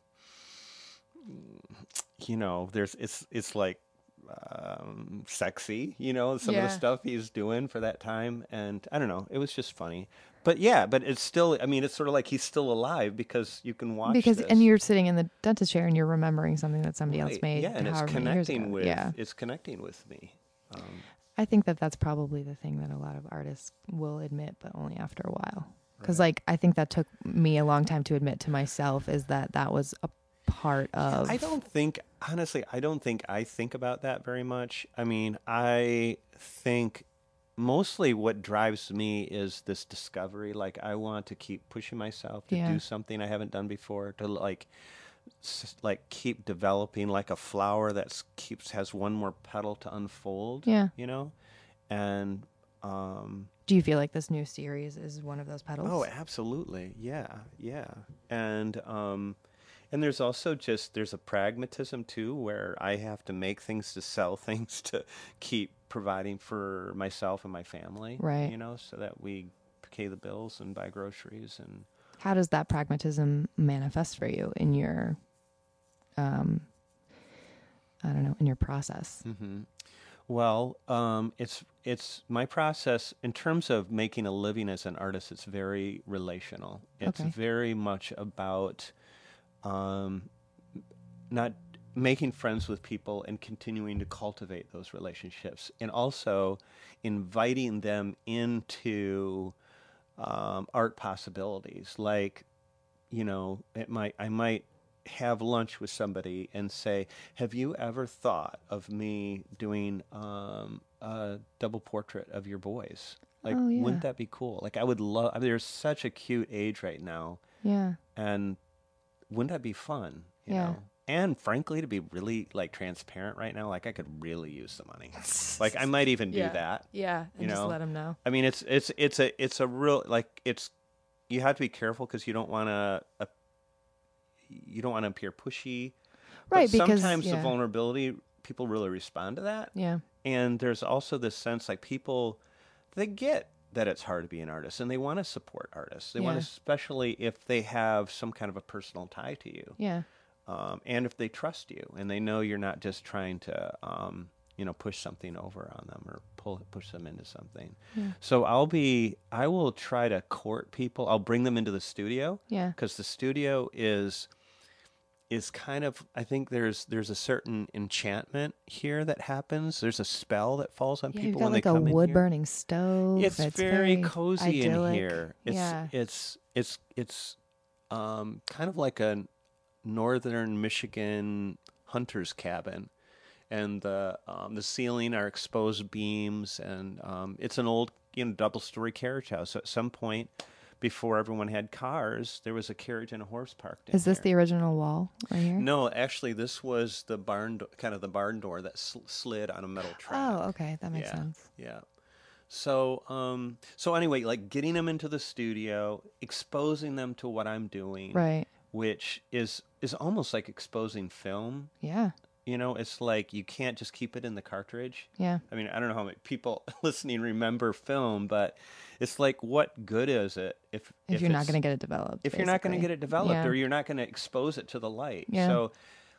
B: you know, there's, it's, it's like, um, sexy, you know, some of the
A: Yeah.
B: stuff he's doing for that time. And I don't know, it was just funny. But yeah, but it's still, I mean, it's sort of like he's still alive because you can watch
A: Because
B: this.
A: and you're sitting in the dentist chair and you're remembering something that somebody else
B: Right.
A: made
B: Yeah, and it's
A: however many years
B: connecting
A: ago.
B: with,
A: Yeah.
B: it's connecting with me. Um,
A: I think that that's probably the thing that a lot of artists will admit, but only after a while. Because
B: Right.
A: like I think that took me a long time to admit to myself is that that was a part of.
B: I don't think, honestly, I don't think I think about that very much. I mean, I think mostly what drives me is this discovery. Like, I want to keep pushing myself to
A: Yeah.
B: do something I haven't done before, to like, s- like keep developing like a flower that keeps has one more petal to unfold.
A: Yeah.
B: You know, and um,
A: Do you feel like this new series is one of those petals?
B: oh, absolutely, yeah, yeah, and um, and there's also just there's a pragmatism too, where I have to make things to sell things to keep providing for myself and my family.
A: Right.
B: You know, so that we pay the bills and buy groceries and.
A: How does that pragmatism manifest for you in your, um, I don't know, in your process?
B: Mm-hmm. Well, um, it's it's my process in terms of making a living as an artist. It's very relational. It's
A: Okay.
B: very much about um, not making friends with people and continuing to cultivate those relationships, and also inviting them into um, art possibilities. Like, you know, it might I might have lunch with somebody and say, "Have you ever thought of me doing um, a double portrait of your boys? Like,
A: Oh yeah.
B: wouldn't that be cool? Like, I would love. I mean, there's such a cute age right now,
A: Yeah.
B: and wouldn't that be fun? You
A: Yeah.
B: know." And frankly, to be really like transparent right now, like I could really use the money. Like I might even do
A: Yeah.
B: that.
A: Yeah. And
B: You
A: just
B: know,
A: let them know.
B: I mean, it's it's it's a it's a real like it's you have to be careful because you don't want to you don't want to appear pushy.
A: Right.
B: But
A: Because
B: sometimes the
A: yeah.
B: vulnerability, people really respond to that.
A: Yeah.
B: And there's also this sense like people, they get that it's hard to be an artist and they want to support artists. They want
A: Yeah.
B: to, especially if they have some kind of a personal tie to you.
A: Yeah.
B: Um, and if they trust you and they know you're not just trying to, um, you know, push something over on them or pull push them into something.
A: Yeah.
B: So I'll be, I will try to court people. I'll bring them into the studio
A: Yeah.
B: because the studio is is kind of, I think there's there's a certain enchantment here that happens. There's a spell that falls on
A: Yeah, you've
B: people
A: got
B: when
A: like
B: they
A: a
B: come in
A: wood
B: here.
A: burning stove.
B: It's, very cozy
A: idyllic.
B: in here. It's
A: Yeah.
B: it's it's it's um, kind of like a northern Michigan hunter's cabin, and the um, the ceiling are exposed beams, and um, it's an old you know double story carriage house. So at some point, before everyone had cars, there was a carriage and a horse parked in
A: Is this
B: here.
A: the original wall right here?
B: No, actually, this was the barn, do- kind of the barn door that sl- slid on a metal track.
A: Oh, okay. That makes
B: yeah,
A: sense.
B: yeah. So, um, so anyway, like getting them into the studio, exposing them to what I'm doing,
A: Right.
B: which is is almost like exposing film.
A: Yeah.
B: You know, it's like you can't just keep it in the cartridge.
A: Yeah.
B: I mean, I don't know how many people listening remember film, but it's like, what good is it if
A: If, you're not
B: it's-
A: going to get it developed.
B: if you're not going to
A: basically.
B: get it developed
A: Yeah.
B: or you're not going to expose it to the light?
A: Yeah.
B: So,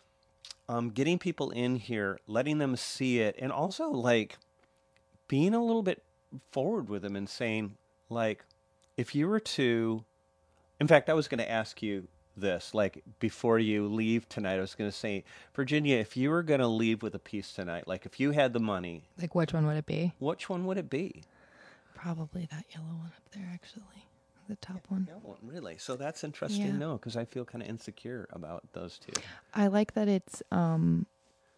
B: um, getting people in here, letting them see it, and also like being a little bit forward with them and saying, like, if you were to, in fact, I was going to ask you this, like, before you leave tonight, I was going to say, Virginia, if you were going to leave with a piece tonight, like, if you had the money,
A: Like, which one would it be?
B: which one would it be?
A: Probably that yellow one up there, actually. The top one.
B: Yeah, well, really? So that's interesting
A: Yeah.
B: to know because I feel kind of insecure about those two.
A: I like that it's, um,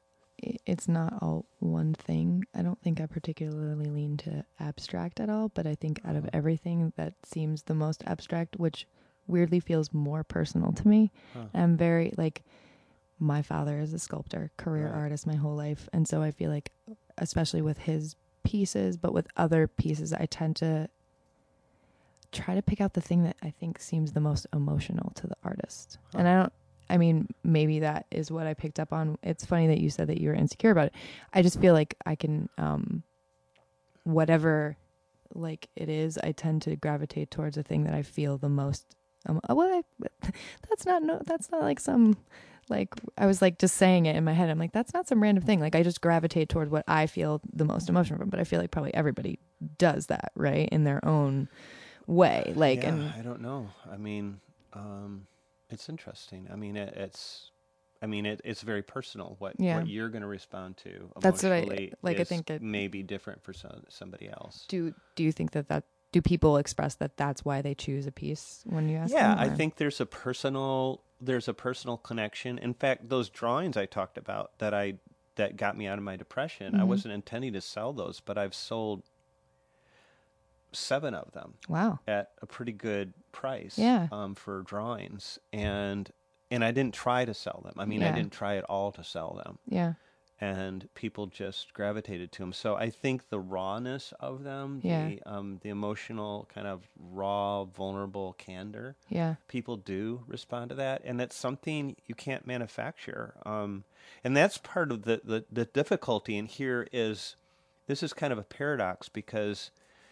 A: i- it's not all one thing. I don't think I particularly lean to abstract at all, but I think out of
B: Uh-huh.
A: everything that seems the most abstract, which weirdly feels more personal to me.
B: Huh.
A: I'm very like my father is a sculptor, career
B: Right.
A: artist my whole life, and so I feel like especially with his pieces, but with other pieces, I tend to try to pick out the thing that I think seems the most emotional to the artist.
B: Huh.
A: And I don't, I mean, maybe that is what I picked up on. It's funny that you said that you were insecure about it. I just feel like I can, um, whatever like it is, I tend to gravitate towards the thing that I feel the most. Um, uh, well, I, that's not, no, that's not like some, like, I was like just saying it in my head. I'm like, that's not some random thing. Like, I just gravitate toward what I feel the most emotion from, but I feel like probably everybody does that, right? In their own way. Like,
B: Yeah,
A: and
B: I don't know. I mean, um, it's interesting. I mean, it, it's, I mean, it, it's very personal. What
A: yeah.
B: what you're going to respond to
A: That's what I
B: emotionally
A: like. I
B: is
A: think it.
B: maybe different for some, somebody else.
A: Do Do you think that that do people express that that's why they choose a piece when you ask
B: Yeah,
A: them?
B: I
A: or-
B: think there's a personal there's a personal connection. In fact, those drawings I talked about that I that got me out of my depression, I
A: Mhm.
B: wasn't intending to sell those, but I've sold seven of them
A: Wow.
B: at a pretty good price
A: Yeah.
B: um, for drawings, and and I didn't try to sell them. I mean, I
A: Yeah.
B: didn't try at all to sell them,
A: Yeah.
B: and people just gravitated to them. So I think the rawness of them,
A: Yeah.
B: the um, the emotional kind of raw, vulnerable candor,
A: Yeah.
B: people do respond to that, and it's something you can't manufacture. Um, and that's part of the, the the difficulty. And here is this is kind of a paradox because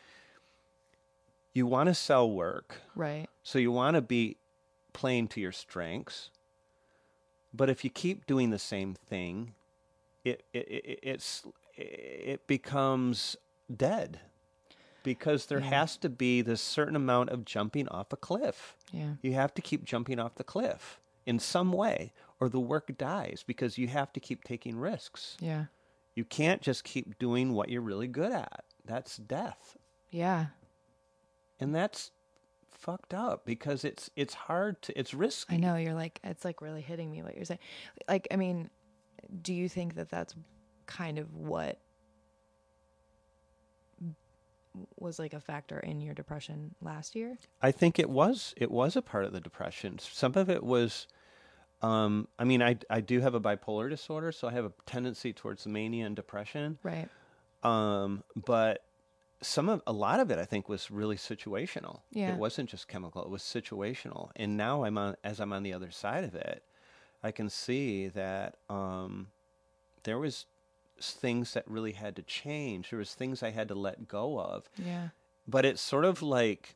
B: you want to sell work,
A: Right.
B: so you want to be playing to your strengths, but if you keep doing the same thing, it, it, it it's it becomes dead because there
A: Yeah.
B: has to be this certain amount of jumping off a cliff.
A: Yeah.
B: You have to keep jumping off the cliff in some way, or the work dies because you have to keep taking risks.
A: Yeah.
B: You can't just keep doing what you're really good at. That's death,
A: Yeah.
B: and that's fucked up because it's it's hard to it's risky.
A: I know you're like it's like really hitting me what you're saying. Like, I mean, do you think that that's kind of what was like a factor in your depression last year?
B: I think it was it was a part of the depression. Some of it was, um, I mean, I I do have a bipolar disorder, so I have a tendency towards mania and depression.
A: Right.
B: Um, but some of a lot of it, I think, was really situational.
A: Yeah.
B: It wasn't just chemical; it was situational. And now I'm on as I'm on the other side of it, I can see that um, there was things that really had to change. There was things I had to let go of.
A: Yeah.
B: But it's sort of like,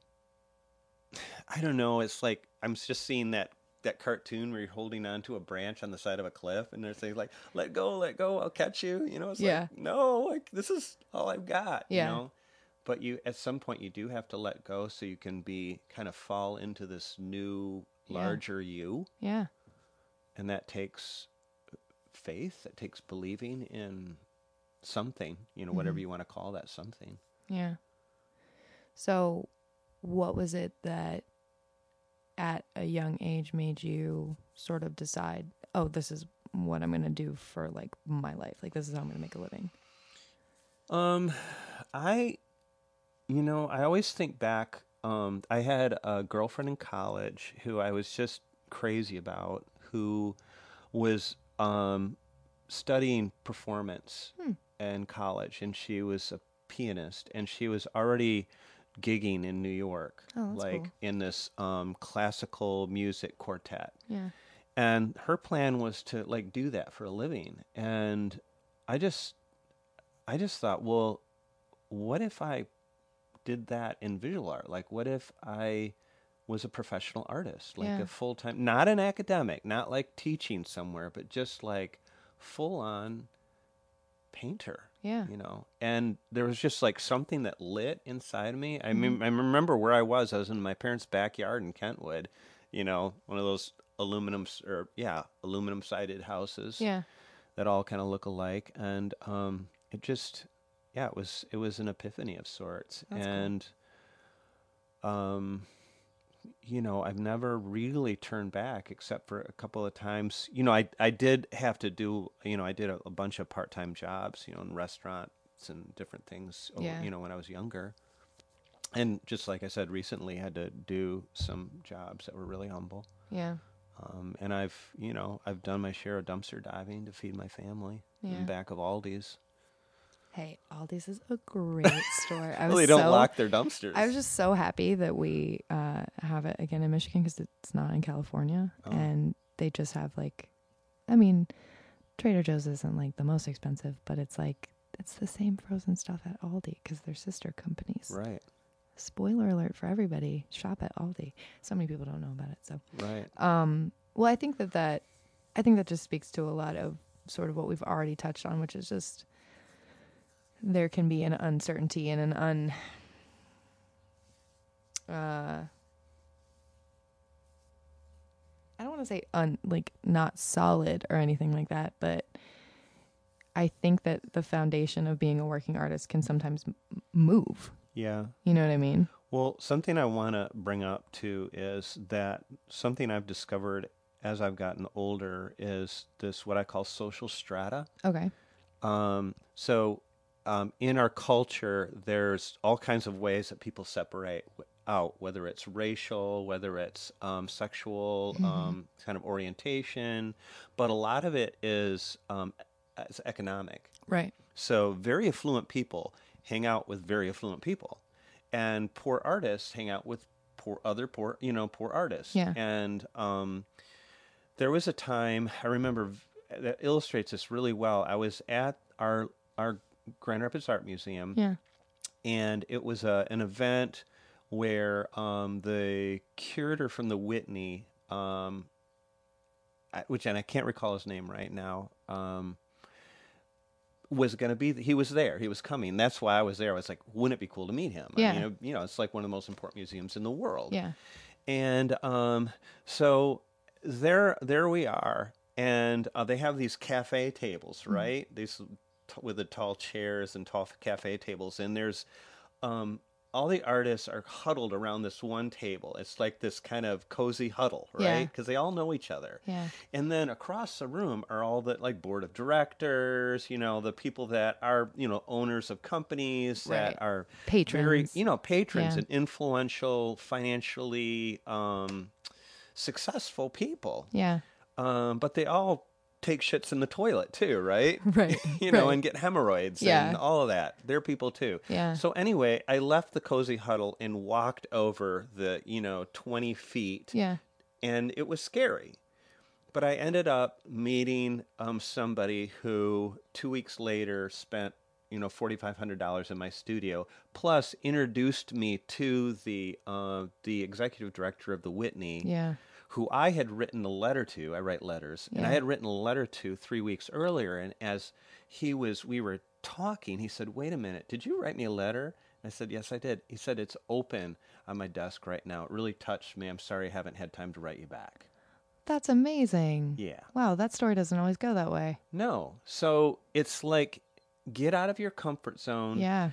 B: I don't know, it's like I'm just seeing that that cartoon where you're holding onto a branch on the side of a cliff and they're saying like, let go, let go, I'll catch you. You know, it's
A: Yeah.
B: like, no, like this is all I've got,
A: Yeah.
B: you know? But you, at some point you do have to let go so you can be kind of fall into this new,
A: Yeah.
B: larger you.
A: Yeah.
B: And that takes faith, that takes believing in something, you know, whatever
A: Mhm.
B: you want to call that something.
A: Yeah. So, what was it that at a young age made you sort of decide, oh, this is what I'm going to do for like my life? Like, this is how I'm going to make a living?
B: Um, I, you know, I always think back. Um, I had a girlfriend in college who I was just crazy about, who was um, studying performance
A: Hmm.
B: in college, and she was a pianist, and she was already gigging in New York,
A: Oh, that's
B: like
A: cool.
B: in this um, classical music quartet.
A: Yeah.
B: And her plan was to like do that for a living. And I just, I just thought, well, what if I did that in visual art? Like, what if I was a professional artist, like
A: Yeah.
B: a full time, not an academic, not like teaching somewhere, but just like full on painter.
A: Yeah.
B: You know, and there was just like something that lit inside of me. I
A: Mhm.
B: mean, I remember where I was. I was in my parents' backyard in Kentwood, you know, one of those aluminum s- or yeah, aluminum sided houses
A: Yeah.
B: that all kind of look alike, and um, it just, yeah, it was it was an epiphany of sorts,
A: That's cool.
B: and um, you know, I've never really turned back except for a couple of times. You know, I I did have to do, you know, I did a, a bunch of part-time jobs, you know, in restaurants and different things, over,
A: Yeah.
B: you know, when I was younger. And just like I said, recently had to do some jobs that were really humble.
A: Yeah.
B: Um, and I've, you know, I've done my share of dumpster diving to feed my family in
A: Yeah.
B: the back of Aldi's.
A: Hey, Aldi's is a great store. I was
B: Well, they don't
A: so,
B: lock their dumpsters.
A: I was just so happy that we uh, have it again in Michigan because it's not in California,
B: Oh.
A: and they just have like, I mean, Trader Joe's isn't like the most expensive, but it's like it's the same frozen stuff at Aldi because they're sister companies.
B: Right.
A: Spoiler alert for everybody: shop at Aldi. So many people don't know about it. So
B: Right.
A: Um, well, I think that that, I think that just speaks to a lot of sort of what we've already touched on, which is just there can be an uncertainty and an un, uh, I don't want to say un, like not solid or anything like that, but I think that the foundation of being a working artist can sometimes m- move.
B: Yeah.
A: You know what I mean?
B: Well, something I want to bring up too is that something I've discovered as I've gotten older is this what I call social strata.
A: Okay.
B: Um, so um, in our culture, there's all kinds of ways that people separate w- out, whether it's racial, whether it's um, sexual um, kind of orientation, but a lot of it is um, it's economic.
A: Right.
B: So very affluent people hang out with very affluent people, and poor artists hang out with poor other poor, you know, poor artists.
A: Yeah.
B: And um, there was a time I remember v- that illustrates this really well. I was at our our Grand Rapids Art Museum,
A: Yeah.
B: and it was a, an event where um, the curator from the Whitney, um, I, which and I can't recall his name right now. Um, was going to be, he was there, he was coming. That's why I was there. I was like, wouldn't it be cool to meet him?
A: Yeah.
B: I mean, it- you know, it's like one of the most important museums in the world.
A: Yeah.
B: And um, so there, there we are, and uh, they have these cafe tables, right? These t- with the tall chairs and tall cafe tables, and there's um, all the artists are huddled around this one table. It's like this kind of cozy huddle,
A: Yeah.
B: right? Because they all know each other.
A: Yeah.
B: And then across the room are all the like board of directors, you know, the people that are, you know, owners of companies
A: Right.
B: that are
A: Patrons.
B: very, you know, patrons
A: Yeah.
B: and influential, financially um, successful people.
A: Yeah.
B: Um, but they all take shits in the toilet too, right?
A: Right.
B: you know,
A: Right.
B: and get hemorrhoids
A: Yeah.
B: and all of that. They're people too.
A: Yeah.
B: So anyway, I left the cozy huddle and walked over the, you know, twenty feet,
A: Yeah.
B: and it was scary. But I ended up meeting um, somebody who two weeks later spent, you know, forty-five hundred dollars in my studio, plus introduced me to the uh, the executive director of the Whitney,
A: Yeah.
B: who I had written a letter to. I write letters, and I
A: Yeah.
B: had written a letter to three weeks earlier. And as he was, we were talking, he said, "Wait a minute, did you write me a letter?" And I said, "Yes, I did." He said, "It's open on my desk right now. It really touched me. I'm sorry I haven't had time to write you back."
A: That's amazing.
B: Yeah.
A: Wow, that story doesn't always go that way.
B: No. So it's like, get out of your comfort zone.
A: Yeah.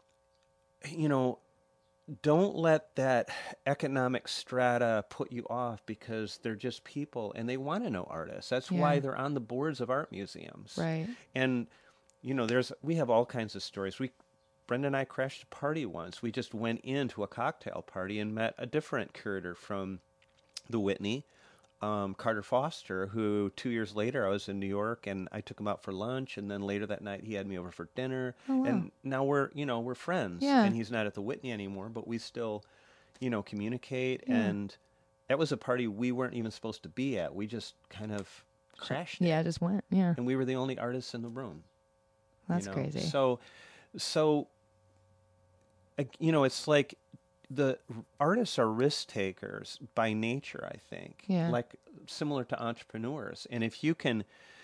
B: You know, don't let that economic strata put you off, because they're just people and they want to know artists. That's
A: Yeah.
B: why they're on the boards of art museums.
A: Right.
B: And, you know, there's, we have all kinds of stories. We, Brenda and I crashed a party once. We just went into a cocktail party and met a different curator from the Whitney, um, Carter Foster, who two years later I was in New York and I took him out for lunch, and then later that night he had me over for dinner.
A: Oh, wow.
B: And now we're, you know, we're friends.
A: Yeah.
B: And he's not at the Whitney anymore, but we still, you know, communicate.
A: Yeah.
B: And that was a party we weren't even supposed to be at. We just kind of crashed it.
A: Yeah, just went. Yeah.
B: And we were the only artists in the room. you
A: That's
B: know?
A: crazy.
B: So, so, like, you know, it's like the artists are risk takers by nature, I think.
A: Yeah.
B: Like similar to entrepreneurs. And if you can,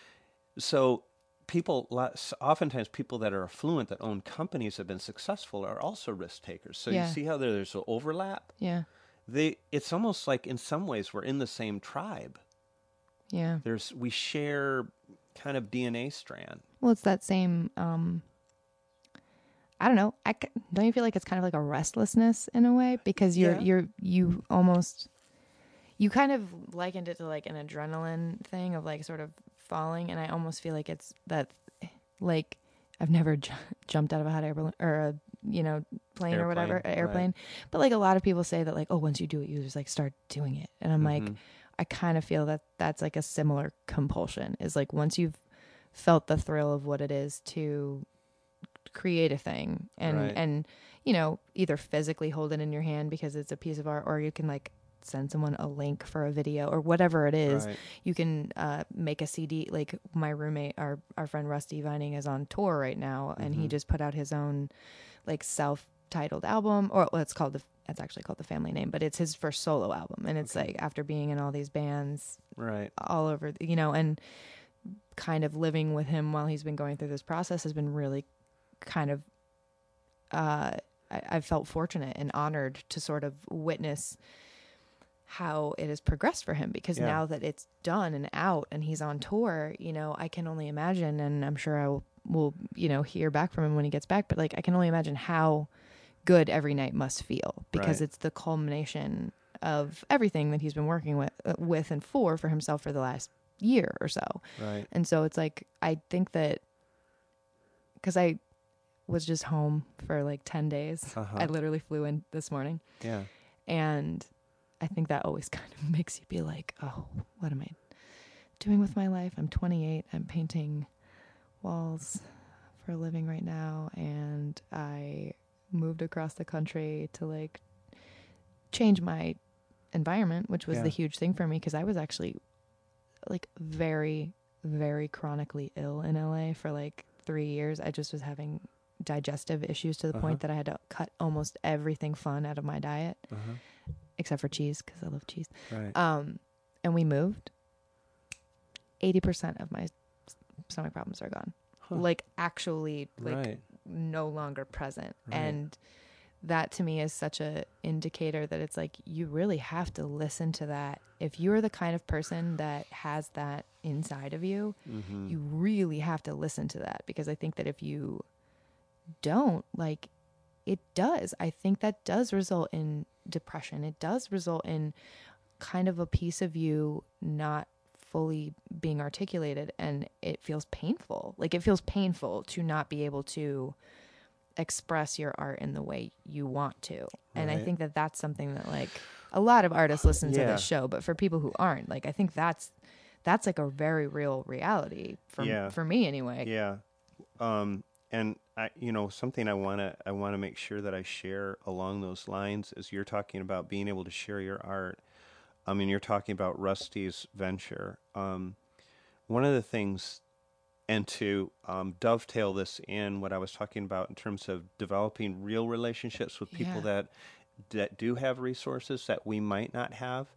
B: so people, lots- oftentimes people that are affluent that own companies have been successful are also risk takers. So
A: Yeah.
B: you see how there's an overlap?
A: Yeah.
B: They, it's almost like in some ways we're in the same tribe.
A: Yeah.
B: There's, we share kind of D N A strand.
A: Well, it's that same, um, I don't know. I c- don't you feel like it's kind of like a restlessness in a way because you're
B: Yeah.
A: you're you almost you kind of likened it to like an adrenaline thing of like sort of falling, and I almost feel like it's that like I've never ju- jumped out of a hot air balloon or a you know plane or whatever,
B: Airplane,
A: a
B: right.
A: airplane, but like a lot of people say that like oh once you do it you just like start doing it, and I'm like
B: Mm-hmm.
A: I kind of feel that that's like a similar compulsion is like once you've felt the thrill of what it is to create a thing and
B: Right.
A: and you know either physically hold it in your hand because it's a piece of art, or you can like send someone a link for a video or whatever it is.
B: Right.
A: You can uh, make a C D. Like my roommate, our our friend Rusty Vining is on tour right now, and he
B: Mm-hmm.
A: just put out his own like self-titled album, or well, it's called the it's actually called The Family Name, but it's his first solo album, and it's
B: Okay.
A: like after being in all these bands
B: Right.
A: all over, you know, and kind of living with him while he's been going through this process has been really kind of uh I, I felt fortunate and honored to sort of witness how it has progressed for him, because
B: Yeah.
A: now that it's done and out and he's on tour, you know, I can only imagine, and I'm sure I will, will you know, hear back from him when he gets back, but like I can only imagine how good every night must feel, because
B: Right.
A: it's the culmination of everything that he's been working with uh, with and for for himself for the last year or so.
B: Right.
A: And so it's like I think that because I was just home for like ten days.
B: Uh-huh.
A: I literally flew in this morning.
B: Yeah.
A: And I think that always kind of makes you be like, oh, what am I doing with my life? I'm twenty-eight. I'm painting walls for a living right now. And I moved across the country to like change my environment, which was
B: Yeah.
A: the huge thing for me, because I was actually like very, very chronically ill in L A for like three years. I just was having digestive issues to the
B: Uh-huh.
A: point that I had to cut almost everything fun out of my diet,
B: Uh-huh.
A: except for cheese, because I love cheese.
B: Right.
A: Um, and we moved. eighty percent of my stomach problems are gone.
B: Huh.
A: Like actually, like
B: Right.
A: no longer present.
B: Right.
A: And that to me is such a indicator that it's like you really have to listen to that. If you're the kind of person that has that inside of you,
B: Mm-hmm.
A: you really have to listen to that, because I think that if you don't, like, it does. I think that does result in depression. It does result in kind of a piece of you not fully being articulated, and it feels painful. Like it feels painful to not be able to express your art in the way you want to. And I
B: Right.
A: think that that's something that like a lot of artists listen to
B: Yeah.
A: this show, but for people who aren't, like I think that's that's like a very real reality for
B: Yeah.
A: for me anyway.
B: Yeah. Um, and I, you know, something I want to, I want to make sure that I share along those lines is you're talking about being able to share your art. I mean, you're talking about Rusty's venture. Um, one of the things, and to um, dovetail this in what I was talking about in terms of developing real relationships with people
A: Yeah.
B: that that do have resources that we might not have,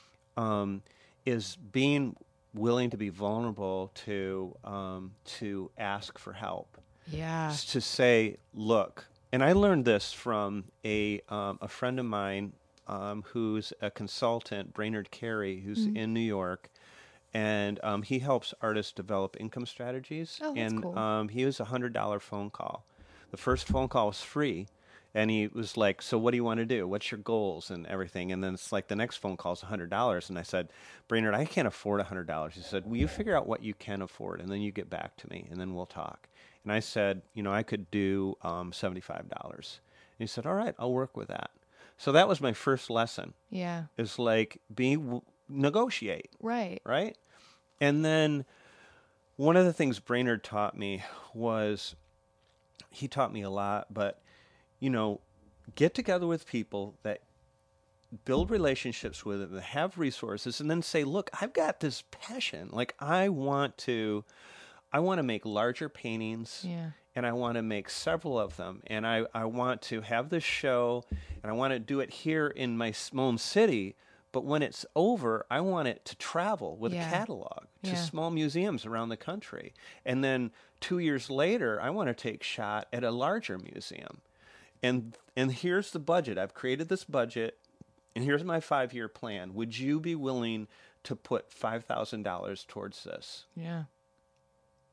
B: um, is being willing to be vulnerable to um, to ask for help.
A: Yeah.
B: S- to say, look, and I learned this from a um, a friend of mine um, who's a consultant, Brainerd Carey, who's
A: Mm.
B: in New York, and um, he helps artists develop income strategies.
A: Oh, that's
B: and
A: cool.
B: um, he was a hundred dollar phone call. The first phone call was free. And he was like, so what do you want to do? What's your goals and everything? And then it's like the next phone call is one hundred dollars. And I said, Brainerd, I can't afford one hundred dollars. He said, well, you figure out what you can afford, and then you get back to me, and then we'll talk. And I said, you know, I could do um, seventy-five dollars. And he said, all right, I'll work with that. So that was my first lesson,
A: Yeah.
B: is like, be negotiate,
A: Right.
B: right? And then one of the things Brainerd taught me was, he taught me a lot, but you know, get together with people that build relationships with them, that have resources, and then say, look, I've got this passion. Like I want to, I want to make larger paintings,
A: Yeah.
B: and I want to make several of them. And I, I want to have this show, and I want to do it here in my s- own city. But when it's over, I want it to travel with
A: Yeah.
B: a catalog to
A: Yeah.
B: small museums around the country. And then two years later, I want to take shot at a larger museum. And and here's the budget. I've created this budget, and here's my five-year plan. Would you be willing to put five thousand dollars towards this?
A: Yeah.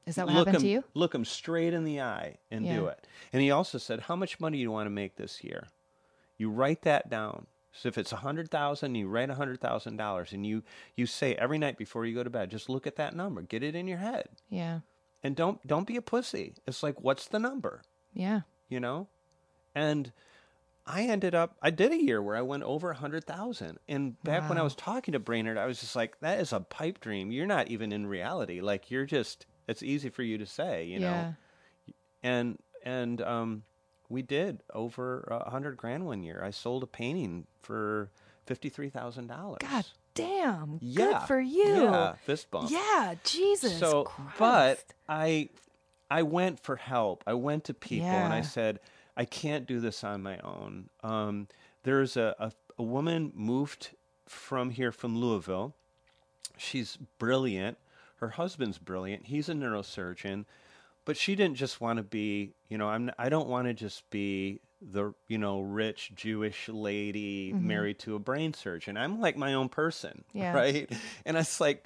A: Is that what
B: look
A: happened
B: him,
A: to you?
B: look him straight in the eye and
A: Yeah.
B: do it. And he also said, how much money do you want to make this year? You write that down. So if it's a hundred thousand, you write a hundred thousand dollars, and you you say every night before you go to bed, just look at that number, get it in your head,
A: Yeah.
B: and don't don't be a pussy. It's like, what's the number?
A: Yeah.
B: You know, and I ended up, I did a year where I went over a hundred thousand, and back when I
A: Wow.
B: was talking to Brainerd, I was just like, that is a pipe dream. You're not even in reality. Like you're just, it's easy for you to say, you
A: Yeah.
B: know, and and um. We did over a hundred grand one year. I sold a painting for fifty-three thousand dollars.
A: God damn.
B: Yeah,
A: Good for you.
B: Yeah, fist bump.
A: Yeah. Jesus.
B: So,
A: Christ.
B: but I, I went for help. I went to people and I
A: Yeah.
B: said, I can't do this on my own. Um, there's a, a a woman moved from here from Louisville. She's brilliant. Her husband's brilliant. He's a neurosurgeon. But she didn't just want to be, you know, I'm I don't want to just be the, you know, rich Jewish lady
A: Mhm.
B: married to a brain surgeon. I'm like my own person,
A: Yeah.
B: right? And it's like,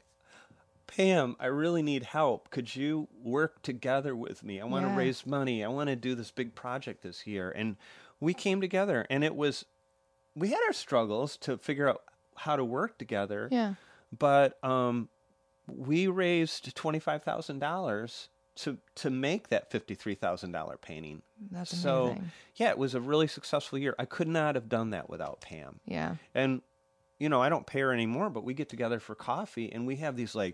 B: Pam, I really need help. Could you work together with me? I want to
A: Yeah.
B: raise money. I want to do this big project this year. And we came together, and it was, we had our struggles to figure out how to work together.
A: Yeah.
B: But um, we raised twenty-five thousand dollars to to make that fifty-three thousand dollars painting.
A: That's
B: So,
A: amazing.
B: yeah, it was a really successful year. I could not have done that without Pam.
A: Yeah.
B: And, you know, I don't pay her anymore, but we get together for coffee, and we have these, like,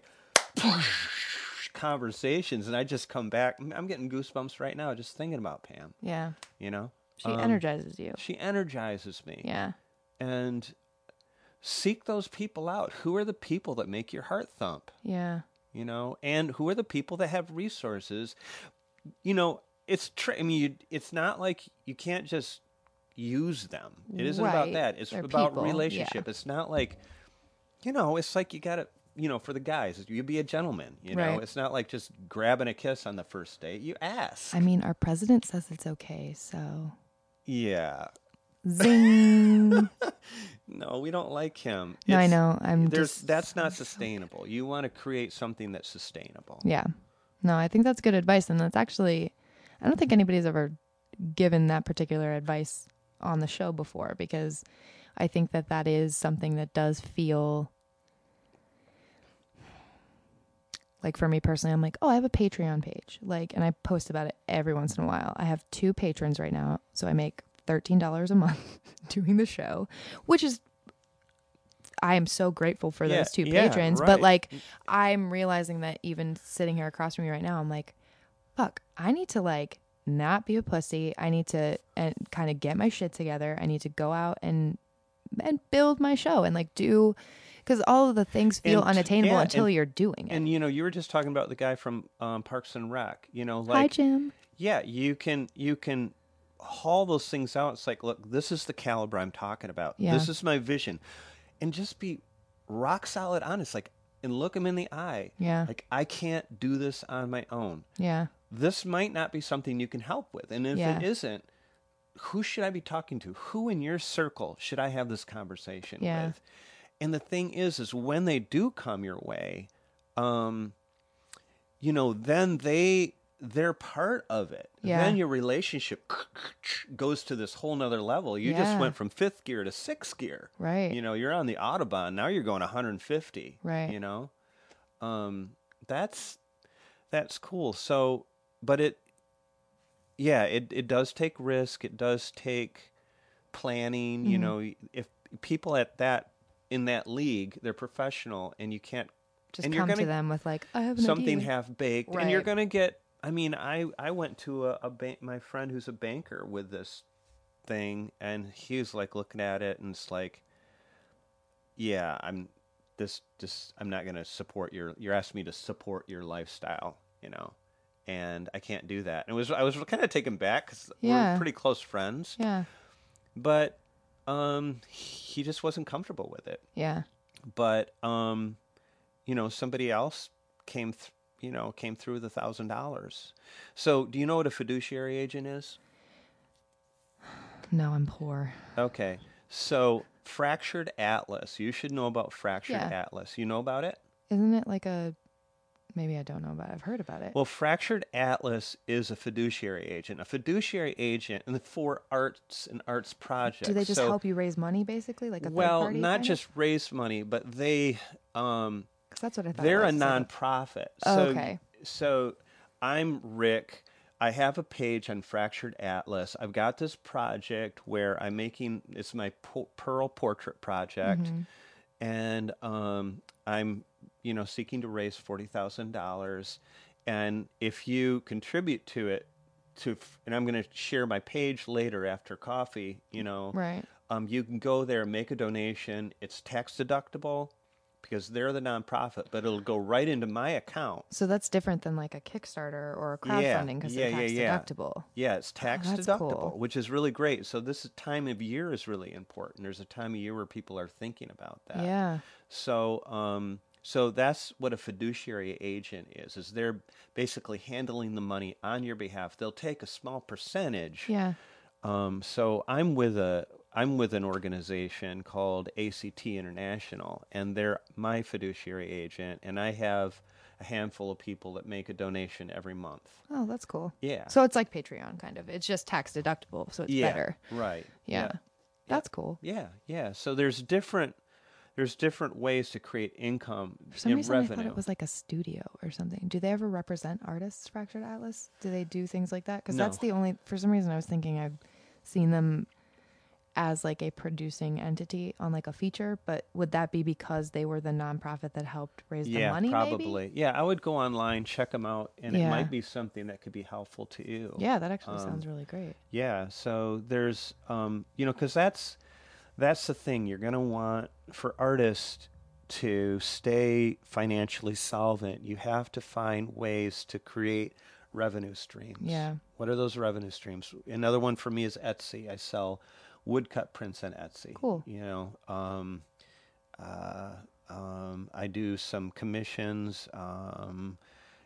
B: conversations, and I just come back. I'm getting goosebumps right now just thinking about Pam,
A: Yeah.
B: you know?
A: She
B: Um,
A: energizes you.
B: She energizes me.
A: Yeah.
B: And seek those people out. Who are the people that make your heart thump?
A: Yeah.
B: You know, and who are the people that have resources? You know, it's tr- I mean, you, it's not like you can't just use them. It isn't about
A: Right.
B: that. It's
A: They're
B: about
A: people,
B: relationship.
A: yeah.
B: It's not like, you know, it's like you got to, you know, for the guys, you be a gentleman. You know,
A: Right.
B: it's not like just grabbing a kiss on the first date. You ask.
A: I mean, our president says it's okay, so
B: Yeah.
A: zing.
B: No, we don't like him.
A: No, I
B: It's-
A: know. I'm
B: There's
A: just
B: that's not sustainable. You want to create something that's sustainable.
A: Yeah. No, I think that's good advice. And that's actually, I don't think anybody's ever given that particular advice on the show before, because I think that that is something that does feel like, for me personally, I'm like, oh, I have a Patreon page. Like, and I post about it every once in a while. I have two patrons right now. So I make thirteen dollars a month doing the show, which is, I am so grateful for
B: Yeah,
A: those two
B: yeah,
A: patrons.
B: right.
A: But like, I'm realizing that even sitting here across from me right now, I'm like, fuck, I need to like not be a pussy. I need to and kind of get my shit together. I need to go out and and build my show and like do, because all of the things feel
B: And-
A: unattainable
B: yeah,
A: until
B: and-
A: you're doing it.
B: And you know, you were just talking about the guy from um, Parks and Rec. You know,
A: Hi,
B: like
A: Jim.
B: yeah, you can you can haul those things out. It's like, look, this is the caliber I'm talking about.
A: Yeah.
B: This is my vision, and just be rock solid honest. Like, and look him in the eye.
A: Yeah.
B: Like, I can't do this on my own.
A: Yeah.
B: This might not be something you can help with, and if
A: Yeah.
B: it isn't, who should I be talking to? Who in your circle should I have this conversation
A: Yeah.
B: with? And the thing is, is when they do come your way, um, you know, then they they're part of it.
A: Yeah.
B: Then your relationship goes to this whole nother level. You just
A: Yeah.
B: went from fifth gear to sixth gear.
A: Right.
B: You know, you're on the Autobahn. Now you're going one hundred fifty.
A: Right.
B: You know, um, that's that's cool. So, but it, yeah, it it does take risk. It does take planning. You
A: Mhm.
B: know, if people at that in that league, they're professional, and you can't
A: Just
B: and you're
A: come to
B: gonna-
A: them with like, I have an
B: something
A: idea.
B: half baked, and you're
A: Right.
B: gonna get. I mean, I I went to a, a bank. My friend who's a banker with this thing, and he was like looking at it, and it's like, yeah, I'm this just I'm not gonna support your. You're asking me to support your lifestyle, you know, and I can't do that. And it was I was kind of taken back because
A: Yeah.
B: we're pretty close friends,
A: Yeah.
B: but um, he just wasn't comfortable with it.
A: Yeah.
B: But um, you know, somebody else came, th- you know, came through with a thousand dollars. So, do you know what a fiduciary agent is?
A: No, I'm poor.
B: Okay, so Fractured Atlas. You should know about Fractured
A: Yeah.
B: Atlas. You know about it?
A: Isn't it like a Maybe I don't know about it. I've heard about it.
B: Well, Fractured Atlas is a fiduciary agent. A fiduciary agent and for arts and arts projects.
A: Do they just
B: so,
A: help you raise money, basically, like a
B: well,
A: third party?
B: not
A: kind
B: just raise money, but they um,
A: Because that's what I thought.
B: they're
A: it
B: a
A: was.
B: nonprofit.
A: Oh,
B: so,
A: okay.
B: So I'm Rick. I have a page on Fractured Atlas. I've got this project where I'm making, it's my po- Pearl Portrait project,
A: Mm-hmm.
B: and um, I'm, you know, seeking to raise forty thousand dollars. And if you contribute to it, to, and I'm going to share my page later after coffee, you know,
A: Right.
B: um, you can go there and make a donation. It's tax deductible because they're the nonprofit, but it'll go right into my account.
A: So that's different than like a Kickstarter or a
B: Yeah,
A: crowdfunding because
B: yeah,
A: they're tax
B: yeah, yeah.
A: deductible.
B: Yeah, it's tax
A: that's
B: deductible,
A: cool.
B: which is really great. So this is- time of year is really important. There's a time of year where people are thinking about that.
A: Yeah.
B: So, um, so that's what a fiduciary agent is. Is they're basically handling the money on your behalf. They'll take a small percentage.
A: Yeah.
B: Um, so I'm with a I'm with an organization called A C T International, and they're my fiduciary agent, and I have a handful of people that make a donation every month.
A: Oh, that's cool.
B: Yeah.
A: So it's like Patreon, kind of. It's just tax deductible, so it's
B: yeah,
A: better.
B: Right.
A: Yeah.
B: Yeah.
A: That's cool.
B: Yeah, yeah. So there's different there's different ways to create income
A: For some
B: and
A: reason,
B: revenue.
A: I thought it was like a studio or something. Do they ever represent artists, Fractured Atlas? Do they do things like that? Because
B: No.
A: that's the only. For some reason, I was thinking I've seen them as like a producing entity on like a feature, but would that be because they were the nonprofit that helped raise
B: yeah,
A: the money?
B: probably.
A: Maybe?
B: Yeah, I would go online, check them out, and it
A: Yeah.
B: might be something that could be helpful to you.
A: Yeah, that actually
B: Um,
A: sounds really great.
B: Yeah, so there's, um, you know, because that's that's the thing. You're going to want, for artists to stay financially solvent, you have to find ways to create revenue streams.
A: Yeah.
B: What are those revenue streams? Another one for me is Etsy. I sell woodcut prints on Etsy.
A: Cool.
B: You know, um, uh, um, I do some commissions. Um,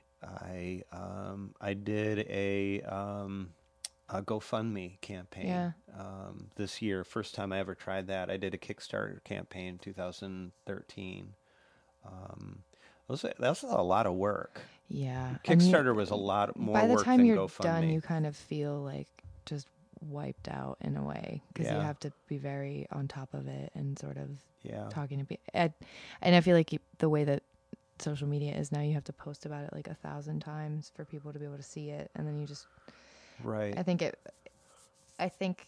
B: I um, I did a, um, a GoFundMe campaign
A: Yeah.
B: um, this year. First time I ever tried that. I did a Kickstarter campaign in two thousand thirteen. Um, those that was a lot of work.
A: Yeah. And you-
B: Kickstarter was a lot more
A: by the
B: work
A: time
B: than
A: you're
B: GoFundMe.
A: done, you kind of feel like just wiped out in a way because you
B: Yeah.
A: have to be very on top of it and sort of
B: yeah.
A: talking to people. And I feel like you, the way that social media is now, you have to post about it like a thousand times for people to be able to see it, and then you just.
B: Right.
A: I think it. I think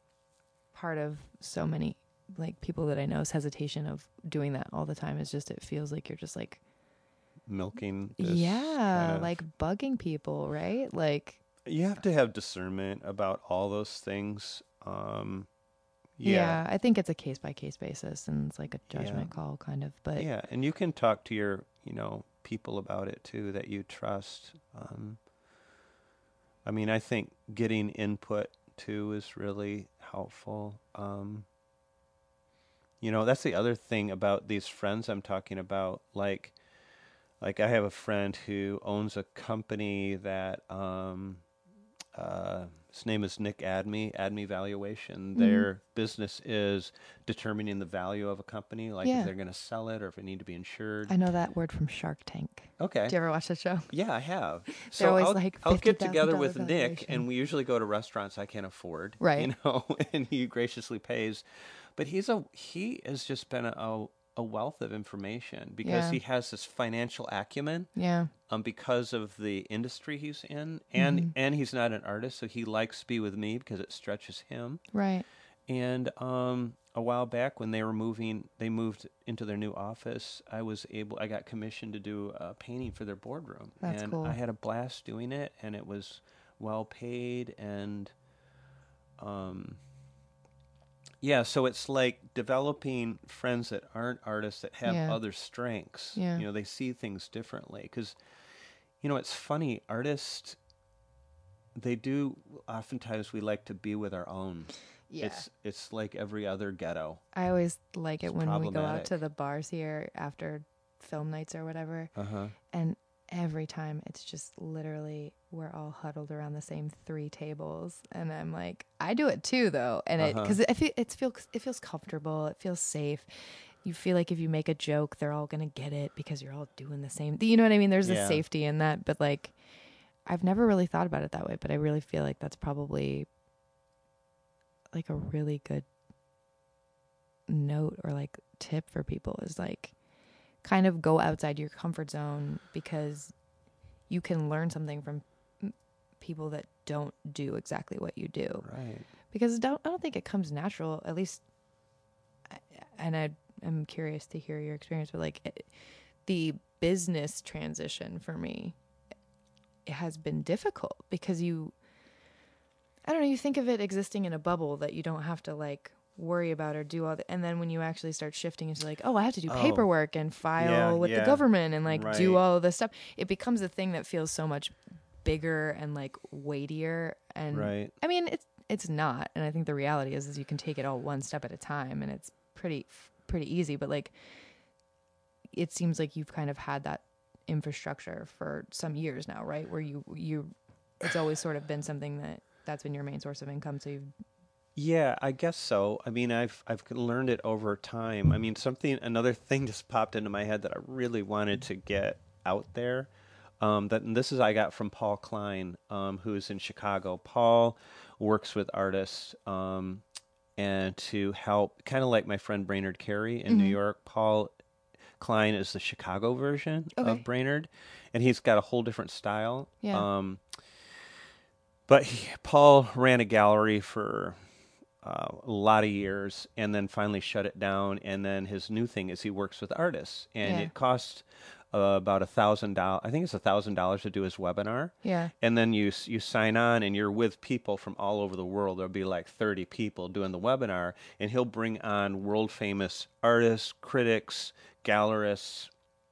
A: part of so many like people that I know's hesitation of doing that all the time is just it feels like you're just like
B: Milking. This
A: yeah,
B: kind of-
A: like bugging people, right? Like
B: you have to have discernment about all those things. Um,
A: yeah.
B: yeah.
A: I think it's a case by case basis and it's like a judgment
B: Yeah.
A: call kind of, but
B: Yeah, and you can talk to your, you know, people about it too that you trust. Um, I mean, I think getting input too is really helpful. Um, you know, that's the other thing about these friends I'm talking about. Like, like I have a friend who owns a company that um, uh, his name is Nick Adme, Adme Valuation.
A: Mhm.
B: Their business is determining the value of a company, like
A: Yeah.
B: if they're going to sell it or if it need to be insured.
A: I know that word from Shark Tank.
B: Okay.
A: Do you ever watch that show?
B: Yeah, I have.
A: They're
B: So
A: always
B: I'll,
A: like
B: I'll get
A: fifty thousand
B: together
A: dollar
B: with Nick,
A: valuation.
B: and we usually go to restaurants I can't afford,
A: Right.
B: You know, and he graciously pays. But he's a he has just been a a wealth of information because
A: Yeah.
B: he has this financial acumen,
A: Yeah.
B: um, because of the industry he's in, and
A: Mhm.
B: and he's not an artist, so he likes to be with me because it stretches him.
A: Right.
B: And um, a while back when they were moving, they moved into their new office. I was able, I got commissioned to do a painting for their boardroom,
A: That's
B: and
A: cool.
B: I had a blast doing it, and it was well paid, and um, yeah. So it's like developing friends that aren't artists that have
A: Yeah.
B: other strengths.
A: Yeah.
B: You know, they see things differently because, you know, it's funny. Artists, they do. Oftentimes, we like to be with our own.
A: Yeah.
B: It's it's like every other ghetto.
A: I always like it
B: It's
A: when we go out
B: problematic.
A: to the bars here after film nights or whatever.
B: Uh huh.
A: And every time it's just literally we're all huddled around the same three tables, and I'm like, I do it too though, and it
B: Uh-huh.
A: because it feel, it feels it feels comfortable, it feels safe. you feel like if you make a joke, they're all going to get it because you're all doing the same. You know what I mean? There's
B: Yeah.
A: a safety in that, but like, I've never really thought about it that way, but I really feel like that's probably like a really good note or like tip for people is like kind of go outside your comfort zone because you can learn something from people that don't do exactly what you do.
B: Right.
A: Because I don't, I don't think it comes natural, at least, and I, I'm curious to hear your experience, but like it, the business transition for me, it has been difficult because you, I don't know, you think of it existing in a bubble that you don't have to like worry about or do all that. And then when you actually start shifting into like, oh, I have to do
B: Oh.
A: paperwork and file
B: Yeah,
A: with
B: yeah.
A: the government and like do
B: Right.
A: all of this stuff, it becomes a thing that feels so much bigger and like weightier. And
B: Right.
A: I mean, it's, it's not. And I think the reality is, is you can take it all one step at a time and it's pretty, pretty easy. But like, it seems like you've kind of had that infrastructure for some years now, right? Where you, you, it's always sort of been something that that's been your main source of income. So you've,
B: Yeah, I guess so. I mean, I've I've learned it over time. I mean, something another thing just popped into my head that I really wanted to get out there. Um, that and this is I got from Paul Klein, um, who's in Chicago. Paul works with artists um, and to help, kind of like my friend Brainerd Carey in
A: Mm-hmm.
B: New York. Paul Klein is the Chicago version
A: Okay.
B: of Brainerd, and he's got a whole different style.
A: Yeah.
B: Um, but he, Paul ran a gallery for Uh, a lot of years, and then finally shut it down. And then his new thing is he works with artists, and
A: Yeah.
B: it costs uh, about a thousand dollars. I think it's a thousand dollars to do his webinar.
A: Yeah.
B: And then you you sign on, and you're with people from all over the world. There'll be like thirty people doing the webinar, and he'll bring on world famous artists, critics, gallerists.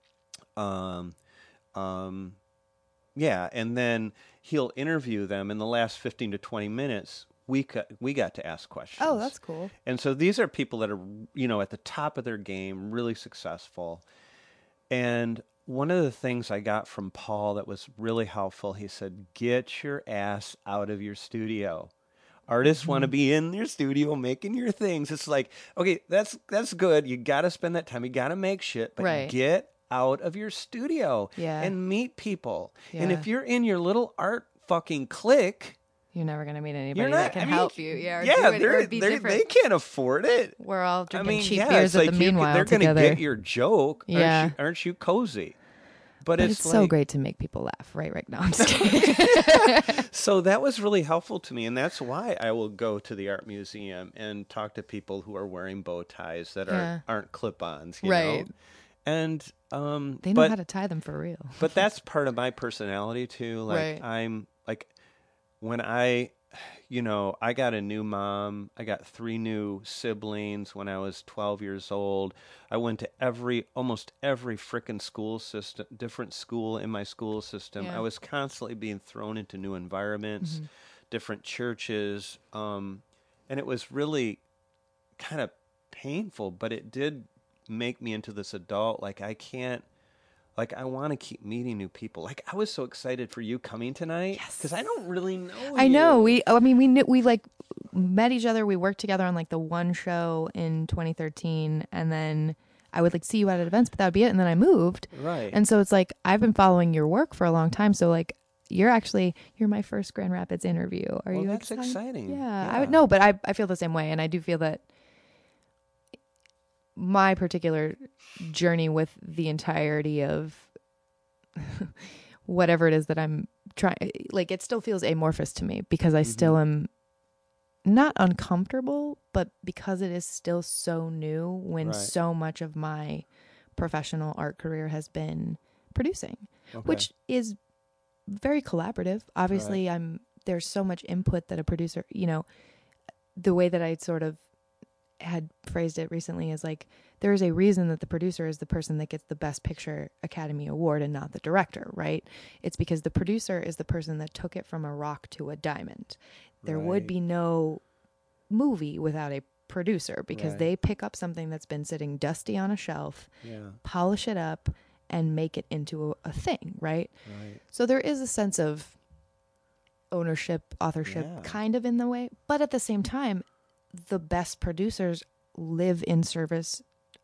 B: Um, um, yeah, and then he'll interview them in the last fifteen to twenty minutes. We got, we got to ask questions.
A: Oh, that's cool.
B: And so these are people that are, you know, at the top of their game, really successful. And one of the things I got from Paul that was really helpful, he said, get your ass out of your studio. Artists want to be in your studio making your things. It's like, okay, that's that's good. You got to spend that time. You got to make shit, but
A: Right.
B: get out of your studio
A: Yeah.
B: and meet people. And
A: Yeah.
B: if you're in your little art fucking clique,
A: You're never going to meet anybody
B: you're not,
A: that can
B: I mean,
A: help you. Yeah. Or
B: yeah,
A: do it,
B: they're,
A: or be
B: they're,
A: different.
B: they can't afford it.
A: We're all
B: I
A: drinking
B: mean,
A: cheap
B: yeah,
A: beers
B: it's
A: at
B: like
A: the
B: you,
A: meanwhile
B: they're
A: together.
B: to get your joke.
A: Yeah.
B: Aren't you, aren't you cozy? But,
A: but
B: it's,
A: it's
B: like,
A: so great to make people laugh. Right, right now. I'm just kidding.
B: So that was really helpful to me, and that's why I will go to the art museum and talk to people who are wearing bow ties that
A: Yeah.
B: are aren't clip-ons, you
A: Right.
B: know. And um,
A: They know
B: but,
A: how to tie them for real.
B: but that's part of my personality too. Like
A: Right.
B: I'm like when I, you know, I got a new mom. I got three new siblings when I was twelve years old. I went to every, almost every frickin' school system, different school in my school system.
A: Yeah.
B: I was constantly being thrown into new environments,
A: Mm-hmm.
B: different churches. Um, and it was really kind of painful, but it did make me into this adult. Like I can't, like I want to keep meeting new people. Like I was so excited for you coming tonight because I don't really know
A: I
B: you.
A: know. We, I mean, we knew, we like met each other. We worked together on like the one show in twenty thirteen. And then I would like see you at events, but that would be it. And then I moved.
B: Right.
A: And so it's like, I've been following your work for a long time. So like, you're actually, you're my first Grand Rapids interview. Are
B: Well,
A: you
B: that's
A: excited?
B: exciting.
A: Yeah.
B: Yeah.
A: I would no, but I, I feel the same way. And I do feel that my particular journey with the entirety of whatever it is that I'm trying, like it still feels amorphous to me because I still am not uncomfortable, but because it is still so new when
B: Right.
A: so much of my professional art career has been producing,
B: Okay.
A: which is very collaborative. Obviously, I'm there's so much input that a producer, you know, the way that I sort of had phrased it recently is like there is a reason that the producer is the person that gets the Best Picture Academy Award and not the director, right? It's because the producer is the person that took it from a rock to a diamond. There would
B: Right.
A: be no movie without a producer because
B: Right.
A: they pick up something that's been sitting dusty on a shelf,
B: Yeah.
A: polish it up, and make it into a, a thing, right?
B: Right.
A: So there is a sense of ownership, authorship
B: Yeah.
A: kind of in the way, but at the same time, the best producers live in service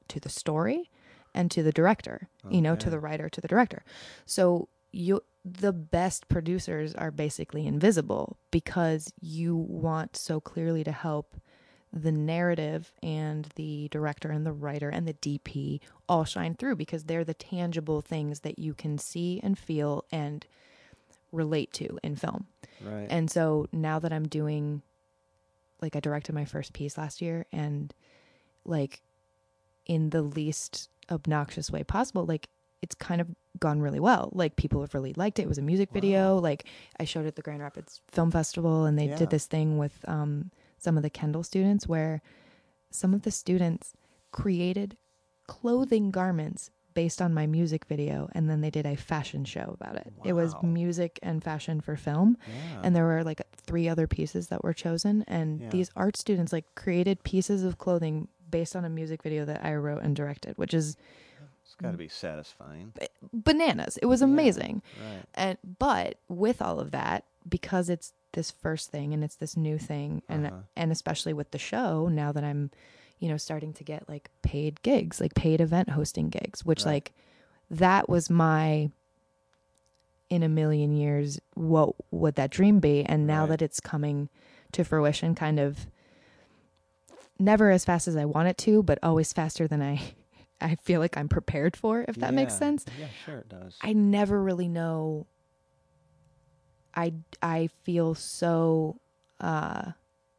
A: to the story and to the director, okay. you know, to the writer, to the director. So you, the best producers are basically invisible because you want so clearly to help the narrative and the director and the writer and the D P all shine through because they're the tangible things that you can see and feel and relate to in film.
B: Right.
A: And so now that I'm doing, like I directed my first piece last year and like in the least obnoxious way possible, like it's kind of gone really well. Like people have really liked it. It was a music video.
B: Wow.
A: Like I showed it at the Grand Rapids Film Festival and they
B: Yeah.
A: did this thing with um, some of the Kendall students where some of the students created clothing garments based on my music video. And then they did a fashion show about it.
B: Wow.
A: It was music and fashion for film.
B: Yeah.
A: And there were like three other pieces that were chosen. And
B: Yeah.
A: these art students like created pieces of clothing based on a music video that I wrote and directed, which is
B: It's got to be satisfying.
A: bananas. It was amazing.
B: Yeah, right.
A: And but with all of that, because it's this first thing and it's this new thing and
B: Uh-huh.
A: and especially with the show, now that I'm, you know, starting to get like paid gigs, like paid event hosting gigs, which
B: Right.
A: like that was my in a million years what would that dream be? And now
B: Right.
A: that it's coming to fruition kind of never as fast as I want it to, but always faster than I I feel like I'm prepared for, if that makes
B: Yeah.
A: sense.
B: Yeah, sure it does.
A: I never really know. I, I feel so uh,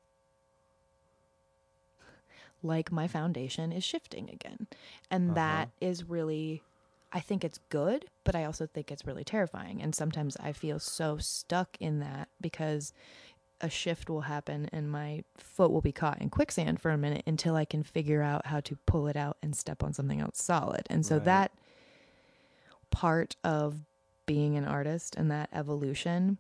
A: like my foundation is shifting again. And
B: Uh-huh.
A: that is really, I think it's good, but I also think it's really terrifying. And sometimes I feel so stuck in that because a shift will happen and my foot will be caught in quicksand for a minute until I can figure out how to pull it out and step on something else solid. And so
B: Right.
A: that part of being an artist and that evolution,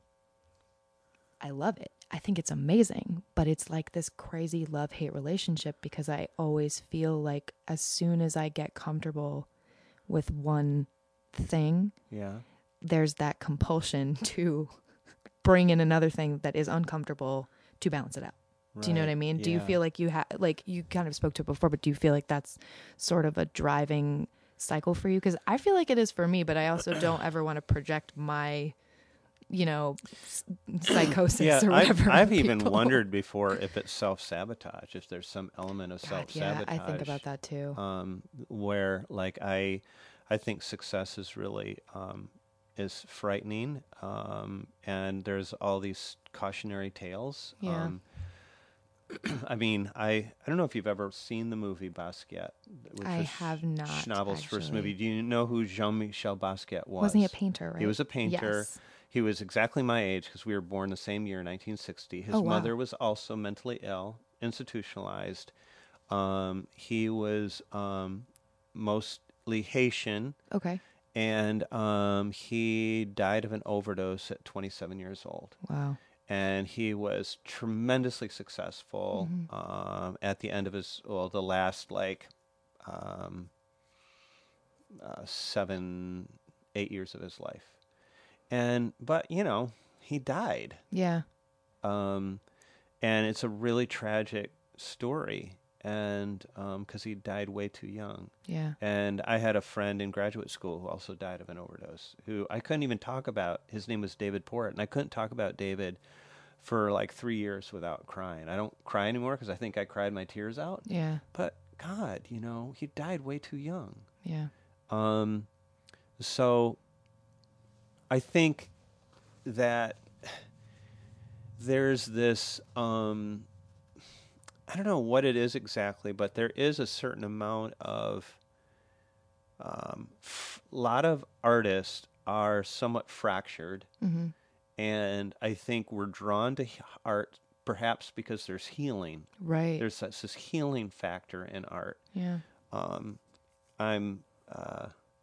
A: I love it. I think it's amazing, but it's like this crazy love-hate relationship because I always feel like as soon as I get comfortable with one thing,
B: Yeah.
A: there's that compulsion to bring in another thing that is uncomfortable to balance it out.
B: Right.
A: Do you know what I mean? Do you
B: Yeah.
A: feel like you have, like you kind of spoke to it before, but do you feel like that's sort of a driving cycle for you? Because I feel like it is for me, but I also don't ever want to project my, you know, s- psychosis
B: Yeah,
A: or
B: I've,
A: whatever.
B: I've
A: on
B: even
A: people.
B: wondered before if it's self-sabotage, if there's some element of
A: God, yeah,
B: self-sabotage.
A: I think about that too.
B: Um, where like I, I think success is really um, is frightening, um, and there's all these cautionary tales.
A: Yeah.
B: Um, I mean, I, I don't know if you've ever seen the movie Basquiat, which
A: I
B: was
A: have not,
B: Schnabel's first
A: actually.
B: movie. Do you know who Jean-Michel Basquiat was?
A: Wasn't he a painter, right?
B: He was a painter.
A: Yes.
B: He was exactly my age because we were born the same year, nineteen sixty. His
A: Oh, wow.
B: mother was also mentally ill, institutionalized. Um, he was um, mostly Haitian,
A: Okay.
B: and um, he died of an overdose at twenty-seven years old.
A: Wow.
B: And he was tremendously successful
A: Mm-hmm.
B: um, at the end of his, well, the last like um, uh, seven, eight years of his life. And, but, you know, he died.
A: Yeah.
B: Um, and it's a really tragic story. And because he died way too young.
A: Yeah.
B: And I had a friend in graduate school who also died of an overdose, who I couldn't even talk about. His name was David Port, and I couldn't talk about David for like three years without crying. I don't cry anymore because I think I cried my tears out.
A: Yeah.
B: But God, you know, he died way too young.
A: Yeah.
B: Um, so I think that there's this, um, I don't know what it is exactly, but there is a certain amount of, um, f- lot of artists are somewhat fractured.
A: Mm-hmm.
B: And I think we're drawn to h- art perhaps because there's healing.
A: Right.
B: There's such this healing factor in art.
A: Yeah.
B: Um, I'm, uh,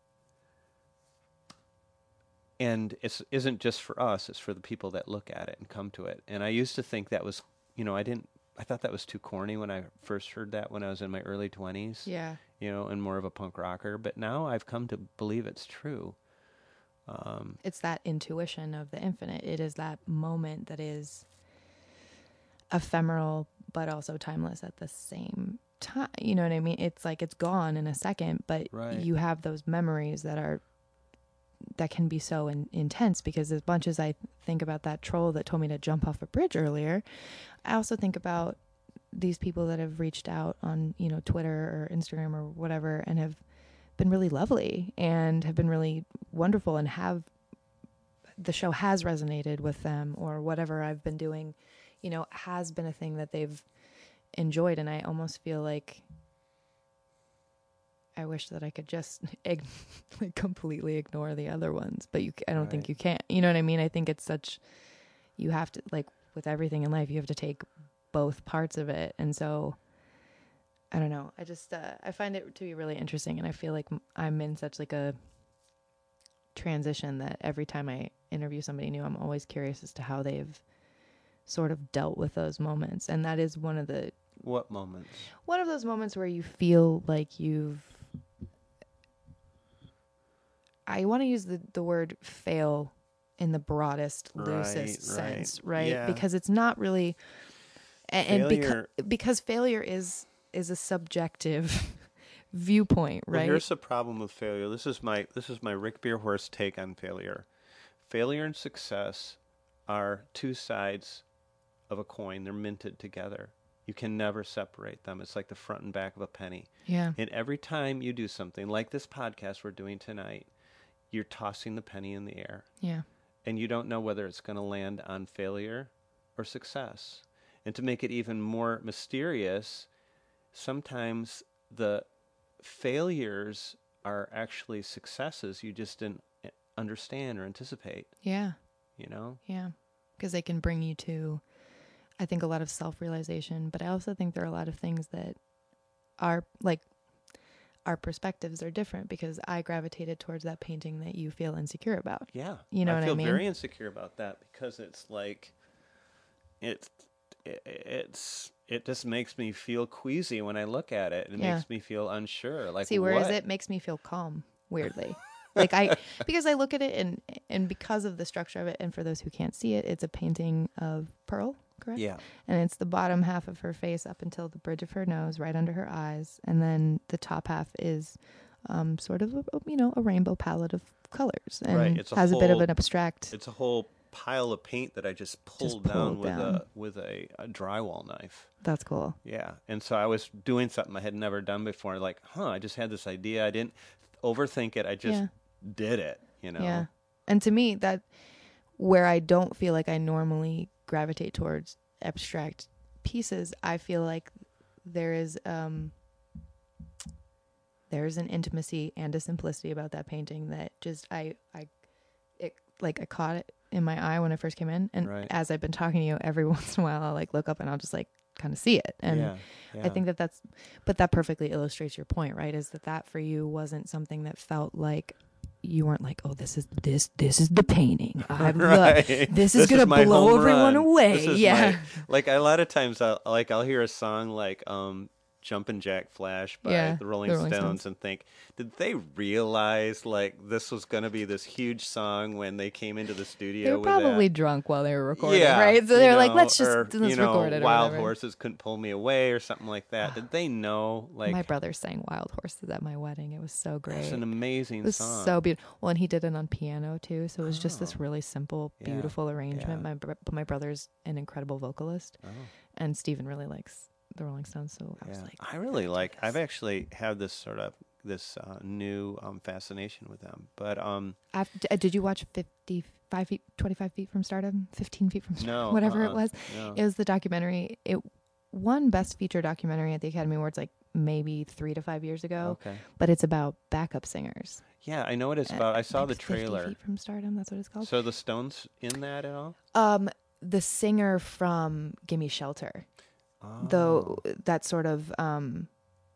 B: and it isn't just for us, it's for the people that look at it and come to it. And I used to think that was, you know, I didn't, I thought that was too corny when I first heard that when I was in my early twenties,
A: Yeah.
B: you know, and more of a punk rocker. But now I've come to believe it's true. Um,
A: It's that intuition of the infinite. It is that moment that is ephemeral, but also timeless at the same time. You know what I mean? It's like it's gone in a second, but
B: Right.
A: you have those memories that are that can be so in, intense. Because as much as I think about that troll that told me to jump off a bridge earlier, I also think about these people that have reached out on, you know, Twitter or Instagram or whatever, and have been really lovely and have been really wonderful, and have the show has resonated with them, or whatever I've been doing, you know, has been a thing that they've enjoyed. And I almost feel like I wish that I could just ig- like completely ignore the other ones, but you, I don't
B: Right.
A: think you can. You know what I mean? I think it's such, you have to, like with everything in life, you have to take both parts of it. And so I don't know. I just, uh, I find it to be really interesting. And I feel like I'm in such like a transition that every time I interview somebody new, I'm always curious as to how they've sort of dealt with those moments. And that is one of the,
B: What moments?
A: one of those moments where you feel like you've, I want to use the, the word fail in the broadest, loosest
B: Right, right.
A: sense, right?
B: Yeah.
A: Because it's not really, and, and because,
B: Failure.
A: because failure is, is a subjective viewpoint,
B: Well,
A: right?
B: here's the problem with failure. This is my this is my Rick Beerhorst take on failure. Failure and success are two sides of a coin. They're minted together. You can never separate them. It's like the front and back of a penny.
A: Yeah.
B: And every time you do something like this podcast we're doing tonight, you're tossing the penny in the air.
A: Yeah.
B: And you don't know whether it's going to land on failure or success. And to make it even more mysterious, sometimes the failures are actually successes you just didn't understand or anticipate,
A: Yeah.
B: you know?
A: Yeah. Because they can bring you to, I think, a lot of self-realization, but I also think there are a lot of things that are like, our perspectives are different, because I gravitated towards that painting that you feel insecure about.
B: Yeah.
A: You know
B: I
A: what I
B: feel
A: mean?
B: very insecure about that, because it's like, it's, it, it's, it just makes me feel queasy when I look at it. It
A: Yeah.
B: makes me feel unsure. Like,
A: See, whereas
B: what?
A: it makes me feel calm, weirdly. Like I, because I look at it and, and because of the structure of it, and for those who can't see it, it's a painting of Pearl, correct?
B: Yeah.
A: And it's the bottom half of her face up until the bridge of her nose, right under her eyes. And then the top half is um, sort of, a, you know, a rainbow palette of colors, and
B: Right. It's a
A: has a bit of
B: whole-
A: an abstract.
B: It's a whole pile of paint that I just pulled,
A: pulled
B: down with
A: down.
B: a with a, a drywall knife.
A: That's cool.
B: Yeah. And so I was doing something I had never done before. Like, huh, I just had this idea. I didn't overthink it. I just
A: Yeah.
B: did it, you know?
A: Yeah. And to me, that where I don't feel like I normally gravitate towards abstract pieces, I feel like there is um there's an intimacy and a simplicity about that painting that just I I it like I caught it in my eye when I first came in, and
B: Right.
A: as I've been talking to you, every once in a while I'll like look up and I'll just like kind of see it. And
B: yeah, yeah.
A: I think that that's, but that perfectly illustrates your point, right? Is that that for you wasn't something that felt like you weren't like, oh, this is this this is the painting. I love
B: Right.
A: this is gonna
B: my
A: blow
B: home
A: everyone
B: run.
A: away.
B: This is
A: Yeah.
B: my- like a lot of times, I'll, like I'll hear a song like um, "Jumpin' Jack Flash" by
A: Yeah,
B: the Rolling,
A: the Rolling
B: Stones,
A: Stones.
B: and think, did they realize like this was going to be this huge song when they came into the studio?
A: They were
B: with
A: probably
B: that?
A: drunk while they were recording,
B: Yeah,
A: right? So
B: you
A: they're like,
B: know,
A: let's just
B: or,
A: let's
B: you know,
A: record it. Or
B: Wild
A: whatever.
B: Horses Couldn't Pull Me Away or something like that. Did they know? Like,
A: My brother sang Wild Horses at my wedding. It was so great.
B: it's an amazing
A: It was
B: song.
A: so beautiful. Well, and he did it on piano too, so it was just this
B: Oh.
A: really simple,
B: Yeah,
A: beautiful arrangement.
B: yeah.
A: My br- but my brother's an incredible vocalist,
B: Oh.
A: and Steven really likes the Rolling Stones, so I was
B: Yeah.
A: like,
B: I really like. I've actually had this sort of this uh, new um, fascination with them. But um,
A: I've, d- uh, did you watch fifty-five feet, twenty-five feet from Stardom, fifteen feet from Stardom,
B: no,
A: whatever
B: uh-uh,
A: it was?
B: No.
A: It was the documentary. It won Best Feature Documentary at the Academy Awards like maybe three to five years ago,
B: Okay.
A: but it's about backup singers.
B: Yeah, I know what it's
A: Uh,
B: about. I saw
A: like
B: the
A: fifty
B: trailer.
A: Feet from Stardom, that's what it's called.
B: So the Stones in that at all?
A: Um, the singer from Gimme Shelter.
B: Oh.
A: Though that sort of um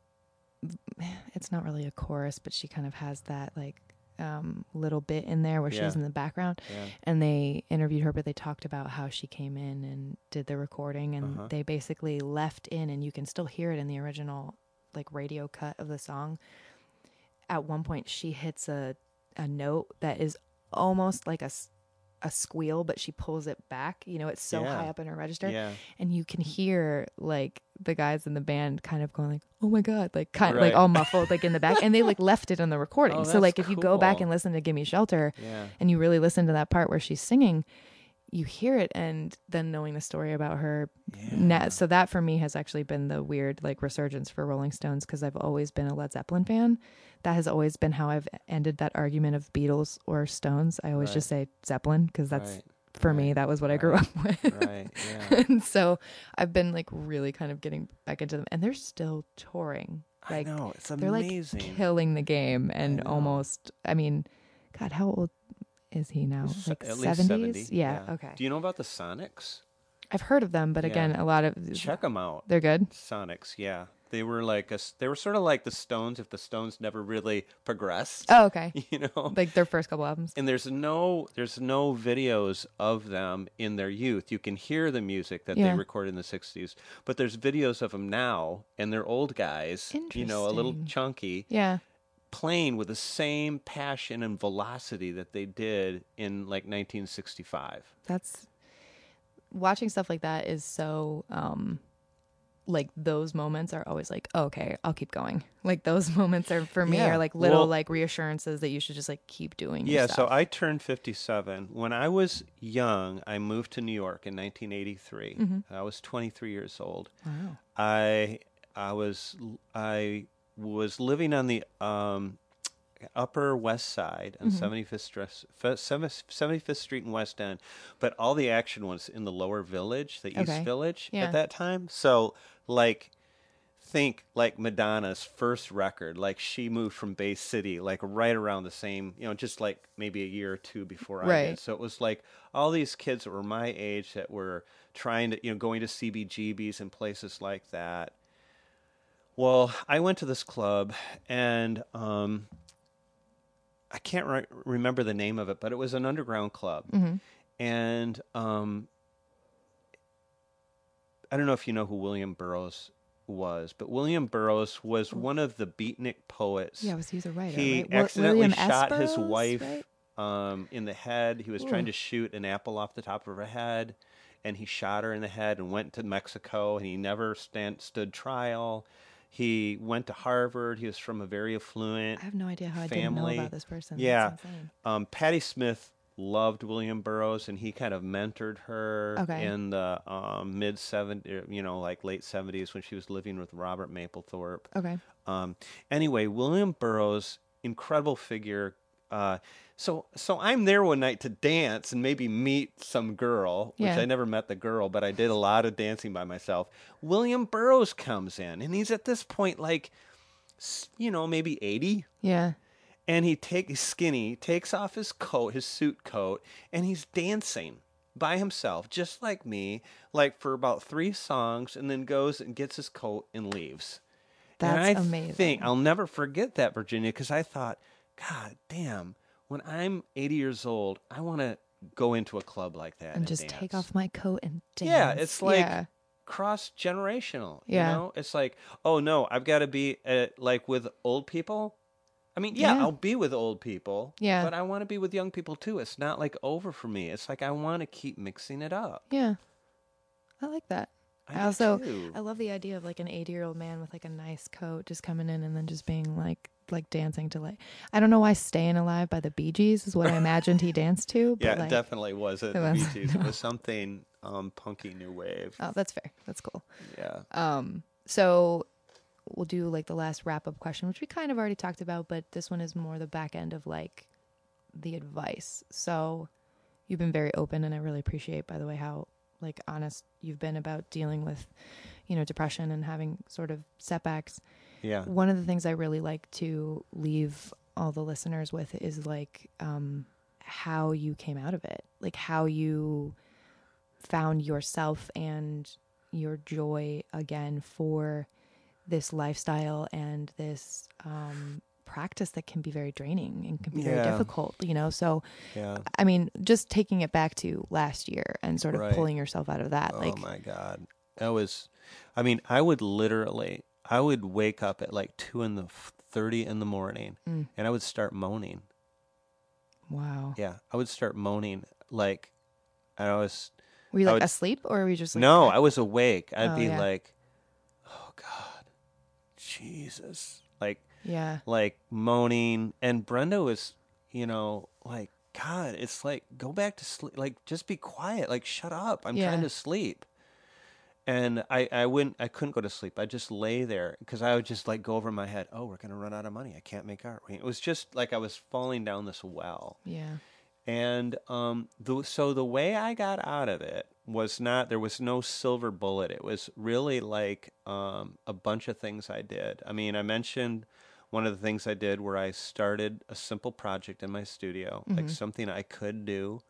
A: it's not really a chorus, but she kind of has that like um little bit in there where
B: Yeah.
A: she's in the background.
B: Yeah.
A: And they interviewed her, but they talked about how she came in and did the recording, and
B: Uh-huh.
A: they basically left in, and you can still hear it in the original like radio cut of the song. At one point she hits a a note that is almost like a s- a squeal, but she pulls it back. You know, it's so
B: Yeah.
A: high up in her register.
B: Yeah.
A: And you can hear like the guys in the band kind of going like, oh my God, like kind of
B: Right.
A: like all muffled, like in the back. And they like left it on the recording.
B: Oh,
A: so
B: that's
A: like if you go back
B: cool.
A: and listen to Gimme Shelter
B: Yeah.
A: and you really listen to that part where she's singing, you hear it. And then knowing the story about her.
B: Yeah.
A: Na- so that for me has actually been the weird like resurgence for Rolling Stones, because I've always been a Led Zeppelin fan. That has always been how I've ended that argument of Beatles or Stones. I always
B: Right.
A: just say Zeppelin, because that's
B: Right.
A: for
B: Right.
A: me, that was what I
B: Right.
A: grew up with.
B: Right. Yeah.
A: And so I've been like really kind of getting back into them, and they're still touring. Like
B: I know. It's
A: they're like
B: amazing.
A: killing the game, and
B: know.
A: almost. I mean, God, how old is he now?
B: S-
A: Like
B: At least
A: seventies?
B: seventy.
A: Yeah, Okay.
B: Do you know about the Sonics?
A: I've heard of them, but
B: Yeah.
A: again, a lot of
B: Check them out.
A: they're good.
B: Sonics, yeah. They were like a, s- they were sort of like the Stones if the Stones never really progressed.
A: Oh, okay.
B: You know?
A: Like their first couple albums.
B: And there's no there's no videos of them in their youth. You can hear the music that
A: Yeah.
B: they recorded in the sixties, but there's videos of them now, and they're old guys, you know, a little
A: Interesting.
B: chunky,
A: Yeah.
B: playing with the same passion and velocity that they did in like nineteen sixty-five.
A: That's watching stuff like that is so um like those moments are always like, oh, okay, I'll keep going. Like those moments are for me
B: Yeah.
A: are like little
B: Well-
A: like reassurances that you should just like keep doing your
B: Yeah,
A: stuff.
B: so I turned fifty-seven. When I was young, I moved to New York in nineteen eighty-three.
A: Mm-hmm.
B: I was twenty-three years old.
A: Wow.
B: I I was I was living on the um, Upper West Side on
A: Mm-hmm.
B: seventy-fifth, Street, seventy-fifth Street in West End, but all the action was in the Lower Village, the
A: Okay.
B: East Village
A: Yeah.
B: at that time. So like think like Madonna's first record, like she moved from Bay City, like right around the same, you know, just like maybe a year or two before I
A: Right.
B: did. So it was like all these kids that were my age that were trying to, you know, going to C B G B's and places like that. Well, I went to this club, and um, I can't re- remember the name of it, but it was an underground club.
A: Mm-hmm.
B: And um, I don't know if you know who William Burroughs was, but William Burroughs was one of the beatnik poets.
A: Yeah, was he was a writer,
B: He
A: right? Wi-
B: accidentally
A: William S.
B: shot his
A: Burroughs,
B: wife
A: right?
B: um, in the head. He was trying
A: Ooh.
B: to shoot an apple off the top of her head, and he shot her in the head and went to Mexico, and he never stand, stood trial. He went to Harvard. He was from a very affluent
A: I have no idea how I didn't know
B: family.
A: about this person.
B: Yeah.
A: That's insane.
B: Um, Patti Smith loved William Burroughs, and he kind of mentored her
A: Okay.
B: in the um, mid seventies, you know, like late seventies when she was living with Robert Mapplethorpe.
A: Okay.
B: Um, anyway, William Burroughs, incredible figure. Uh, so, so I'm there one night to dance and maybe meet some girl, which
A: Yeah.
B: I never met the girl, but I did a lot of dancing by myself. William Burroughs comes in, and he's at this point like, s- you know, maybe eighty.
A: Yeah.
B: And he take he's skinny, takes off his coat, his suit coat, and he's dancing by himself, just like me, like for about three songs, and then goes and gets his coat and leaves.
A: That's
B: and I
A: amazing.
B: think I'll never forget that, Virginia, because I thought, God damn, when I'm eighty years old, I want to go into a club like that and,
A: And just
B: dance.
A: take off my coat and dance.
B: Yeah, it's like
A: Yeah.
B: cross generational.
A: Yeah.
B: You know, it's like, oh no, I've got to be uh, like with old people. I mean, yeah,
A: Yeah.
B: I'll be with old people.
A: Yeah.
B: But I want to be with young people too. It's not like over for me. It's like I want to keep mixing it up.
A: Yeah. I like that.
B: I
A: I,
B: do
A: also
B: too.
A: I love the idea of like an eighty year old man with like a nice coat just coming in and then just being like like dancing to like I don't know why Staying Alive by the Bee Gees is what I imagined he danced to. But
B: Yeah,
A: like,
B: it definitely wasn't
A: it
B: the Bee
A: wasn't,
B: Gees. It
A: no.
B: was something um, punky new wave.
A: Oh, that's fair. That's cool.
B: Yeah.
A: Um, so we'll do like the last wrap up question, which we kind of already talked about, but this one is more the back end of like the advice. So you've been very open, and I really appreciate, by the way, how like honest you've been about dealing with, you know, depression and having sort of setbacks.
B: Yeah.
A: One of the things I really like to leave all the listeners with is like um, how you came out of it, like how you found yourself and your joy again for this lifestyle and this um, practice that can be very draining and can be very
B: Yeah.
A: difficult, you know? So,
B: Yeah.
A: I mean, just taking it back to last year and sort of
B: Right.
A: pulling yourself out of that.
B: Oh
A: like,
B: my God. That was, I mean, I would literally, I would wake up at like two in the thirty in the morning,
A: Mm.
B: and I would start moaning.
A: wow.
B: Yeah, I would start moaning like, I was,
A: Were you
B: I
A: like
B: would,
A: asleep or were you just like,
B: no,
A: crack-
B: I was awake. I'd
A: Oh,
B: be
A: yeah.
B: like, oh God, Jesus. Like,
A: yeah,
B: like moaning. And Brenda was, you know, like, God, it's like, go back to sleep. Like, just be quiet. Like, shut up. I'm trying
A: Yeah.
B: to sleep. And I, I wouldn't, I couldn't go to sleep. I just lay there because I would just like go over my head. Oh, we're going to run out of money. I can't make art. It was just like I was falling down this well.
A: yeah,
B: And um, the, so the way I got out of it was not, there was no silver bullet. It was really like um, a bunch of things I did. I mean, I mentioned one of the things I did where I started a simple project in my studio,
A: Mm-hmm.
B: like something I could do.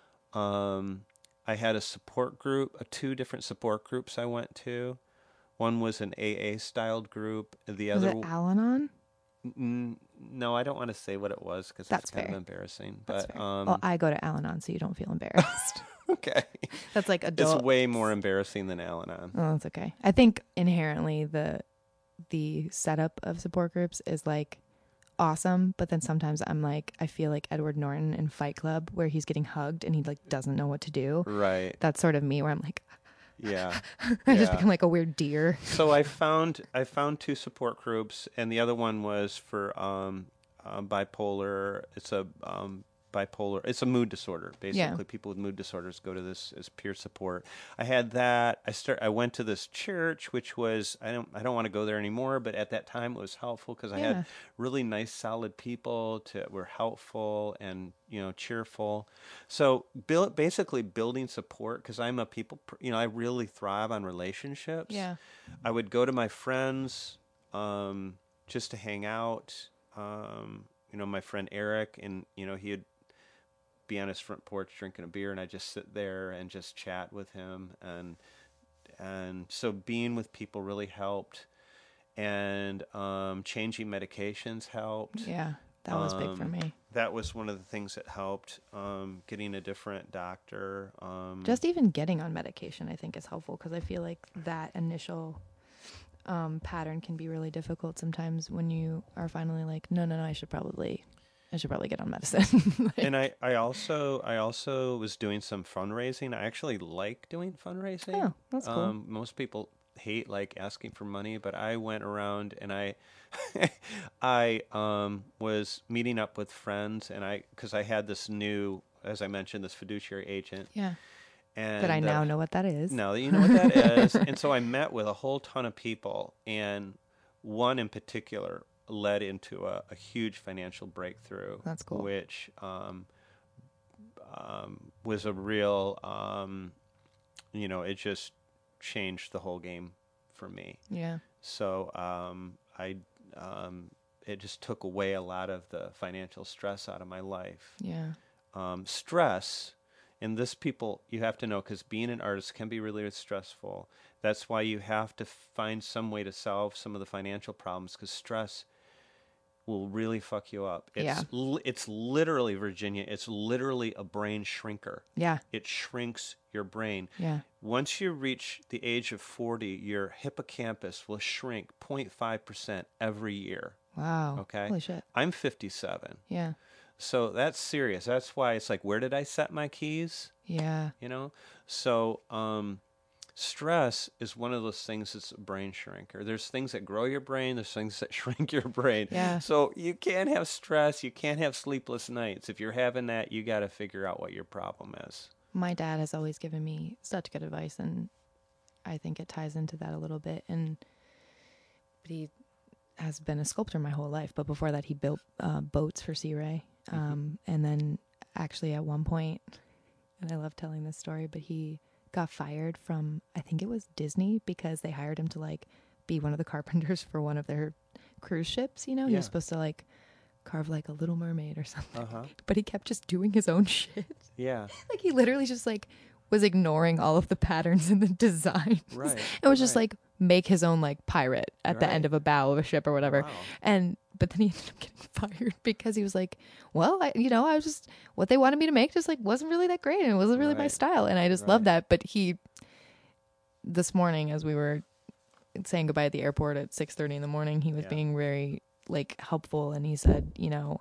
B: Um, I had a support group, uh, two different support groups I went to. One was an A A styled group. The
A: Was
B: other,
A: it Al-Anon?
B: n- no, I don't want to say what it was because
A: That's
B: it's kind
A: fair.
B: of embarrassing.
A: That's
B: But
A: fair.
B: um,
A: Well, I go to Al-Anon, so you don't feel embarrassed.
B: okay,
A: That's like
B: it's
A: adult.
B: way more embarrassing than Al-Anon.
A: Oh, that's okay. I think inherently the the setup of support groups is like awesome, but then sometimes I'm like, I feel like Edward Norton in Fight Club where he's getting hugged and he like doesn't know what to do.
B: Right.
A: That's sort of me where I'm like,
B: Yeah.
A: I just
B: Yeah.
A: become like a weird deer.
B: So I found I found two support groups, and the other one was for um, uh, bipolar. It's a um, bipolar. It's a mood disorder. Basically,
A: Yeah.
B: people with mood disorders go to this as peer support. I had that. I start. I went to this church, which was I don't I don't want to go there anymore, but at that time it was helpful because I
A: Yeah.
B: had really nice, solid people to were helpful and you know cheerful. So build basically building support because I'm a people. per- You know, I really thrive on relationships.
A: Yeah.
B: I would go to my friends um, just to hang out. Um, you know, my friend Eric, and you know, he'd be on his front porch drinking a beer, and I just sit there and just chat with him, and and so being with people really helped, and um, changing medications helped.
A: Yeah. That was big for
B: Um,
A: me.
B: That was one of the things that helped. Um, getting a different doctor. Um,
A: Just even getting on medication, I think, is helpful because I feel like that initial um, pattern can be really difficult sometimes when you are finally like, no, no, no, I should probably, I should probably get on medicine. Like,
B: and I, I also I also was doing some fundraising. I actually like doing fundraising.
A: Oh, that's cool.
B: Um, most people hate like asking for money, but I went around and I I um, was meeting up with friends, and I because I had this new, as I mentioned, this fiduciary agent.
A: yeah.
B: And
A: That I now
B: uh,
A: know what that is.
B: now that you know what that is. And so I met with a whole ton of people, and one in particular led into a, a huge financial breakthrough.
A: That's cool.
B: Which um, um, was a real, um, you know, it just changed the whole game for me.
A: Yeah.
B: So um, I, um, it just took away a lot of the financial stress out of my life.
A: Yeah.
B: Um, stress, and this people you have to know because being an artist can be really stressful. That's why you have to find some way to solve some of the financial problems because stress will really fuck you up. It's
A: Yeah.
B: li- it's literally, Virginia, it's literally a brain shrinker.
A: Yeah.
B: It shrinks your brain.
A: Yeah.
B: Once you reach the age of forty, your hippocampus will shrink zero point five percent every year.
A: Wow.
B: Okay?
A: Holy shit.
B: I'm fifty-seven.
A: Yeah.
B: So that's serious. That's why it's like, where did I set my keys?
A: Yeah.
B: You know? So um, stress is one of those things that's a brain shrinker. There's things that grow your brain. There's things that shrink your brain.
A: Yeah.
B: So you can't have stress. You can't have sleepless nights. If you're having that, you got to figure out what your problem is.
A: My dad has always given me such good advice, and I think it ties into that a little bit. And but he has been a sculptor my whole life, but before that, he built uh, boats for Sea Ray. Um,
B: Mm-hmm.
A: And then, actually, at one point, and I love telling this story, but he got fired from I think it was Disney because they hired him to like be one of the carpenters for one of their cruise ships. You know, he
B: Yeah.
A: was supposed to like carve like a Little Mermaid or something,
B: Uh-huh.
A: but he kept just doing his own shit.
B: Yeah.
A: Like he literally just like was ignoring all of the patterns in the design.
B: Right.
A: It was just
B: right.
A: like make his own like pirate at the end
B: Right.
A: of a bow of a ship or whatever.
B: Wow.
A: And but then he ended up getting fired because he was like, well, I, you know, I was just what they wanted me to make just like wasn't really that great and it wasn't really my
B: Right.
A: style. And I just
B: Right.
A: love that. But he this morning as we were saying goodbye at the airport at six thirty in the morning, he was
B: Yeah.
A: being very like helpful, and he said, you know,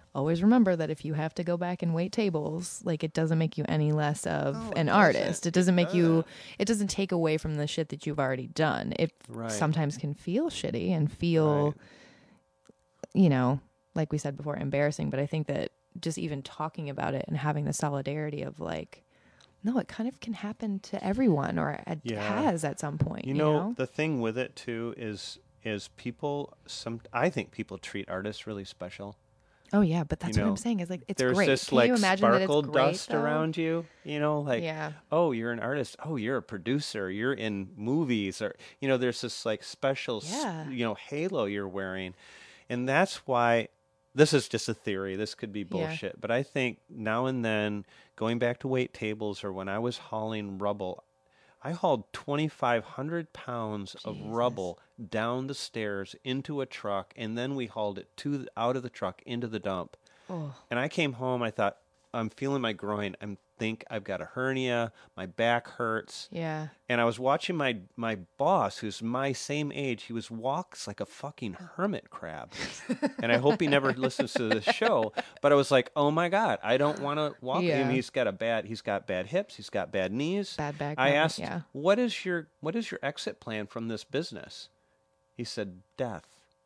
A: always remember that if you have to go back and wait tables, like it doesn't make you any less of
B: No, it
A: an
B: doesn't.
A: artist. It doesn't
B: It
A: make you,
B: doesn't.
A: it doesn't take away from the shit that you've already done. It
B: Right.
A: sometimes can feel shitty and feel,
B: Right.
A: you know, like we said before, embarrassing. But I think that just even talking about it and having the solidarity of like, no, it kind of can happen to everyone, or it
B: Yeah.
A: has at some point.
B: You
A: You,
B: know,
A: know?
B: the thing with it too is is people some I think people treat artists really special.
A: Oh yeah, but that's
B: You
A: what I'm
B: know,
A: saying. Is like it's
B: There's
A: great.
B: this
A: Can
B: like
A: you imagine that it's
B: sparkle
A: great
B: dust
A: though?
B: around you, you know, like
A: Yeah.
B: oh, you're an artist. Oh, you're a producer. You're in movies or you know, there's this like special s-
A: Yeah.
B: you know, halo you're wearing. And that's why this is just a theory. This could be
A: Yeah.
B: bullshit, but I think now and then going back to wait tables or when I was hauling rubble, I hauled twenty-five hundred pounds of
A: Jesus.
B: rubble down the stairs into a truck, and then we hauled it to out of the truck into the dump.
A: Oh.
B: And I came home. I thought, I'm feeling my groin. I think I've got a hernia. My back hurts.
A: Yeah.
B: And I was watching my my boss, who's my same age. He was walks like a fucking hermit crab. And I hope he never listens to this show. But I was like, oh my god, I don't want to walk with him.
A: Yeah.
B: He's got a bad. He's got bad hips. He's got bad knees.
A: Bad back.
B: I
A: bad-
B: asked,
A: Yeah.
B: what is your what is your exit plan from this business? He said, death.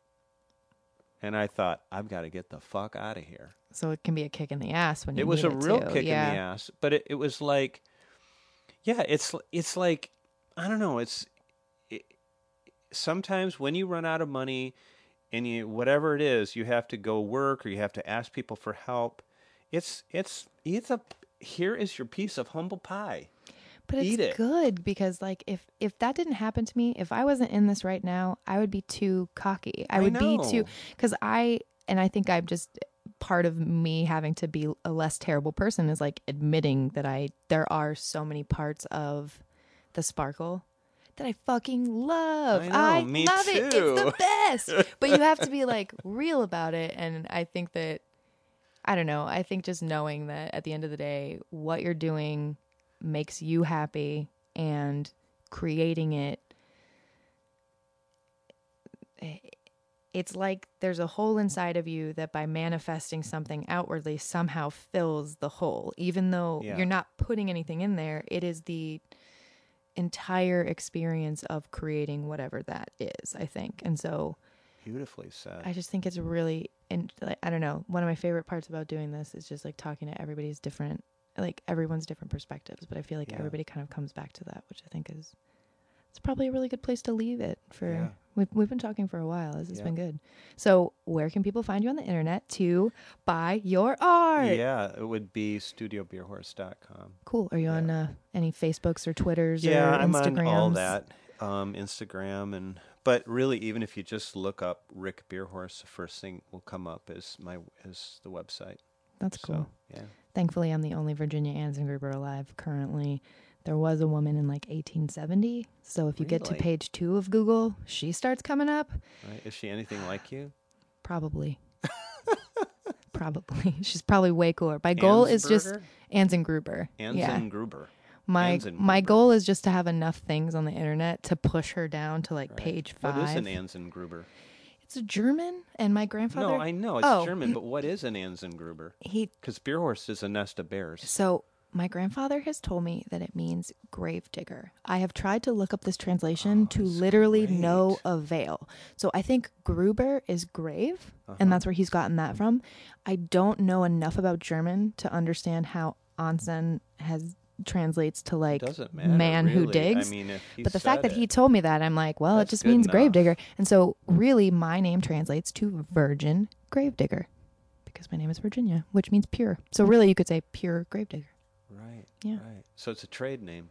B: And I thought, I've got to get the fuck out of here.
A: So it can be a kick in the ass when you
B: It was
A: need
B: a
A: it
B: real
A: too.
B: kick
A: yeah.
B: in the ass, but it, it was like, yeah, it's it's like I don't know. It's it, sometimes when you run out of money, and you whatever it is, you have to go work or you have to ask people for help. It's it's it's a here is your piece of humble pie.
A: But it's
B: Eat it.
A: good because like if if that didn't happen to me, if I wasn't in this right now, I would be too cocky. I
B: I
A: would be
B: know.
A: too cuz I and I think I'm just part of me having to be a less terrible person is like admitting that I there are so many parts of the sparkle that I fucking love.
B: I know, me
A: love it. It's
B: too.
A: the best. But you have to be like real about it, and I think that I don't know. I think just knowing that at the end of the day, what you're doing makes you happy and creating it, it's like there's a hole inside of you that by manifesting something outwardly somehow fills the hole. Even though
B: Yeah.
A: you're not putting anything in there, it is the entire experience of creating whatever that is, I think. And so
B: Beautifully said.
A: I just think it's really, and like, I don't know, one of my favorite parts about doing this is just like talking to everybody's different, like everyone's different perspectives. But I feel like
B: Yeah.
A: everybody kind of comes back to that, which I think is, it's probably a really good place to leave it for,
B: Yeah.
A: we've, we've been talking for a while. This has
B: Yeah.
A: been good. So where can people find you on the internet to buy your art?
B: Yeah, it would be studio beer horse dot com.
A: Cool. Are you on uh, any Facebooks or Twitters
B: Yeah,
A: or
B: I'm
A: Instagrams?
B: on all that, um, Instagram, and but really, even if you just look up Rick Beerhorse, the first thing will come up is my is the website.
A: That's cool.
B: So, yeah,
A: Thankfully, I'm the only Virginia Ansengruber alive currently. There was a woman in like eighteen seventy. So if you get to
B: Really?
A: page two of Google, she starts coming up.
B: right. Is she anything like you?
A: Probably. Probably. She's probably way cooler. My goal is just
B: Ansberger?
A: Ansengruber. Yeah.
B: Ansengruber.
A: My
B: Ansengruber.
A: my goal is just to have enough things on the internet to push her down to like
B: Right.
A: page five.
B: What is an Ansengruber?
A: It's a German, and my grandfather.
B: No, I know it's
A: Oh.
B: German, but what is an Ansengruber?
A: he
B: Because Beerhorse is a nest of bears.
A: So my grandfather has told me that it means grave digger. I have tried to look up this translation
B: Oh,
A: to
B: that's
A: literally
B: great.
A: no avail. So I think Gruber is grave,
B: Uh-huh.
A: and that's where he's gotten that from. I don't know enough about German to understand how Onsen has translates to like
B: Doesn't matter.
A: man who
B: really.
A: digs.
B: I mean, if he
A: But the fact
B: said
A: that he
B: it,
A: told me that, I'm like, well,
B: That's
A: it just
B: good
A: means grave
B: enough.
A: digger. And so really my name translates to virgin grave digger because my name is Virginia, which means pure. So really you could say pure grave digger.
B: right,
A: Yeah.
B: right. So it's a trade name,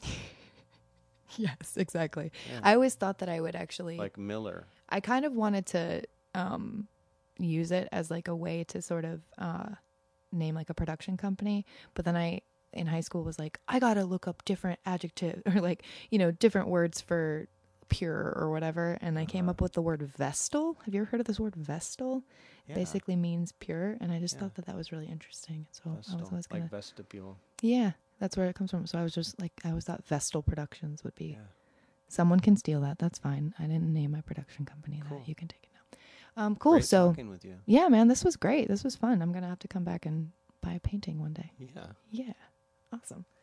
A: Yes, exactly.
B: Yeah.
A: I always thought that I would actually,
B: like Miller.
A: I kind of wanted to um, use it as like a way to sort of uh, name like a production company. But then I, in high school, was like, I got to look up different adjectives or like, you know, different words for pure or whatever. And I came
B: Uh-huh.
A: up with the word vestal. Have you ever heard of this word vestal?
B: Yeah.
A: Basically means pure. And I just
B: Yeah.
A: thought that that was really interesting. So I was
B: Vestal,
A: always going
B: like
A: to,
B: vestibule.
A: yeah, that's where it comes from. So I was just like, I always thought Vestal Productions would be.
B: Yeah.
A: Someone can steal that. That's fine. I didn't name my production company
B: Cool.
A: that. You can take it now. Um, cool.
B: Great
A: So,
B: talking with you.
A: yeah, man, this was great. This was fun. I'm going to have to come back and buy a painting one day.
B: Yeah.
A: Yeah. Awesome.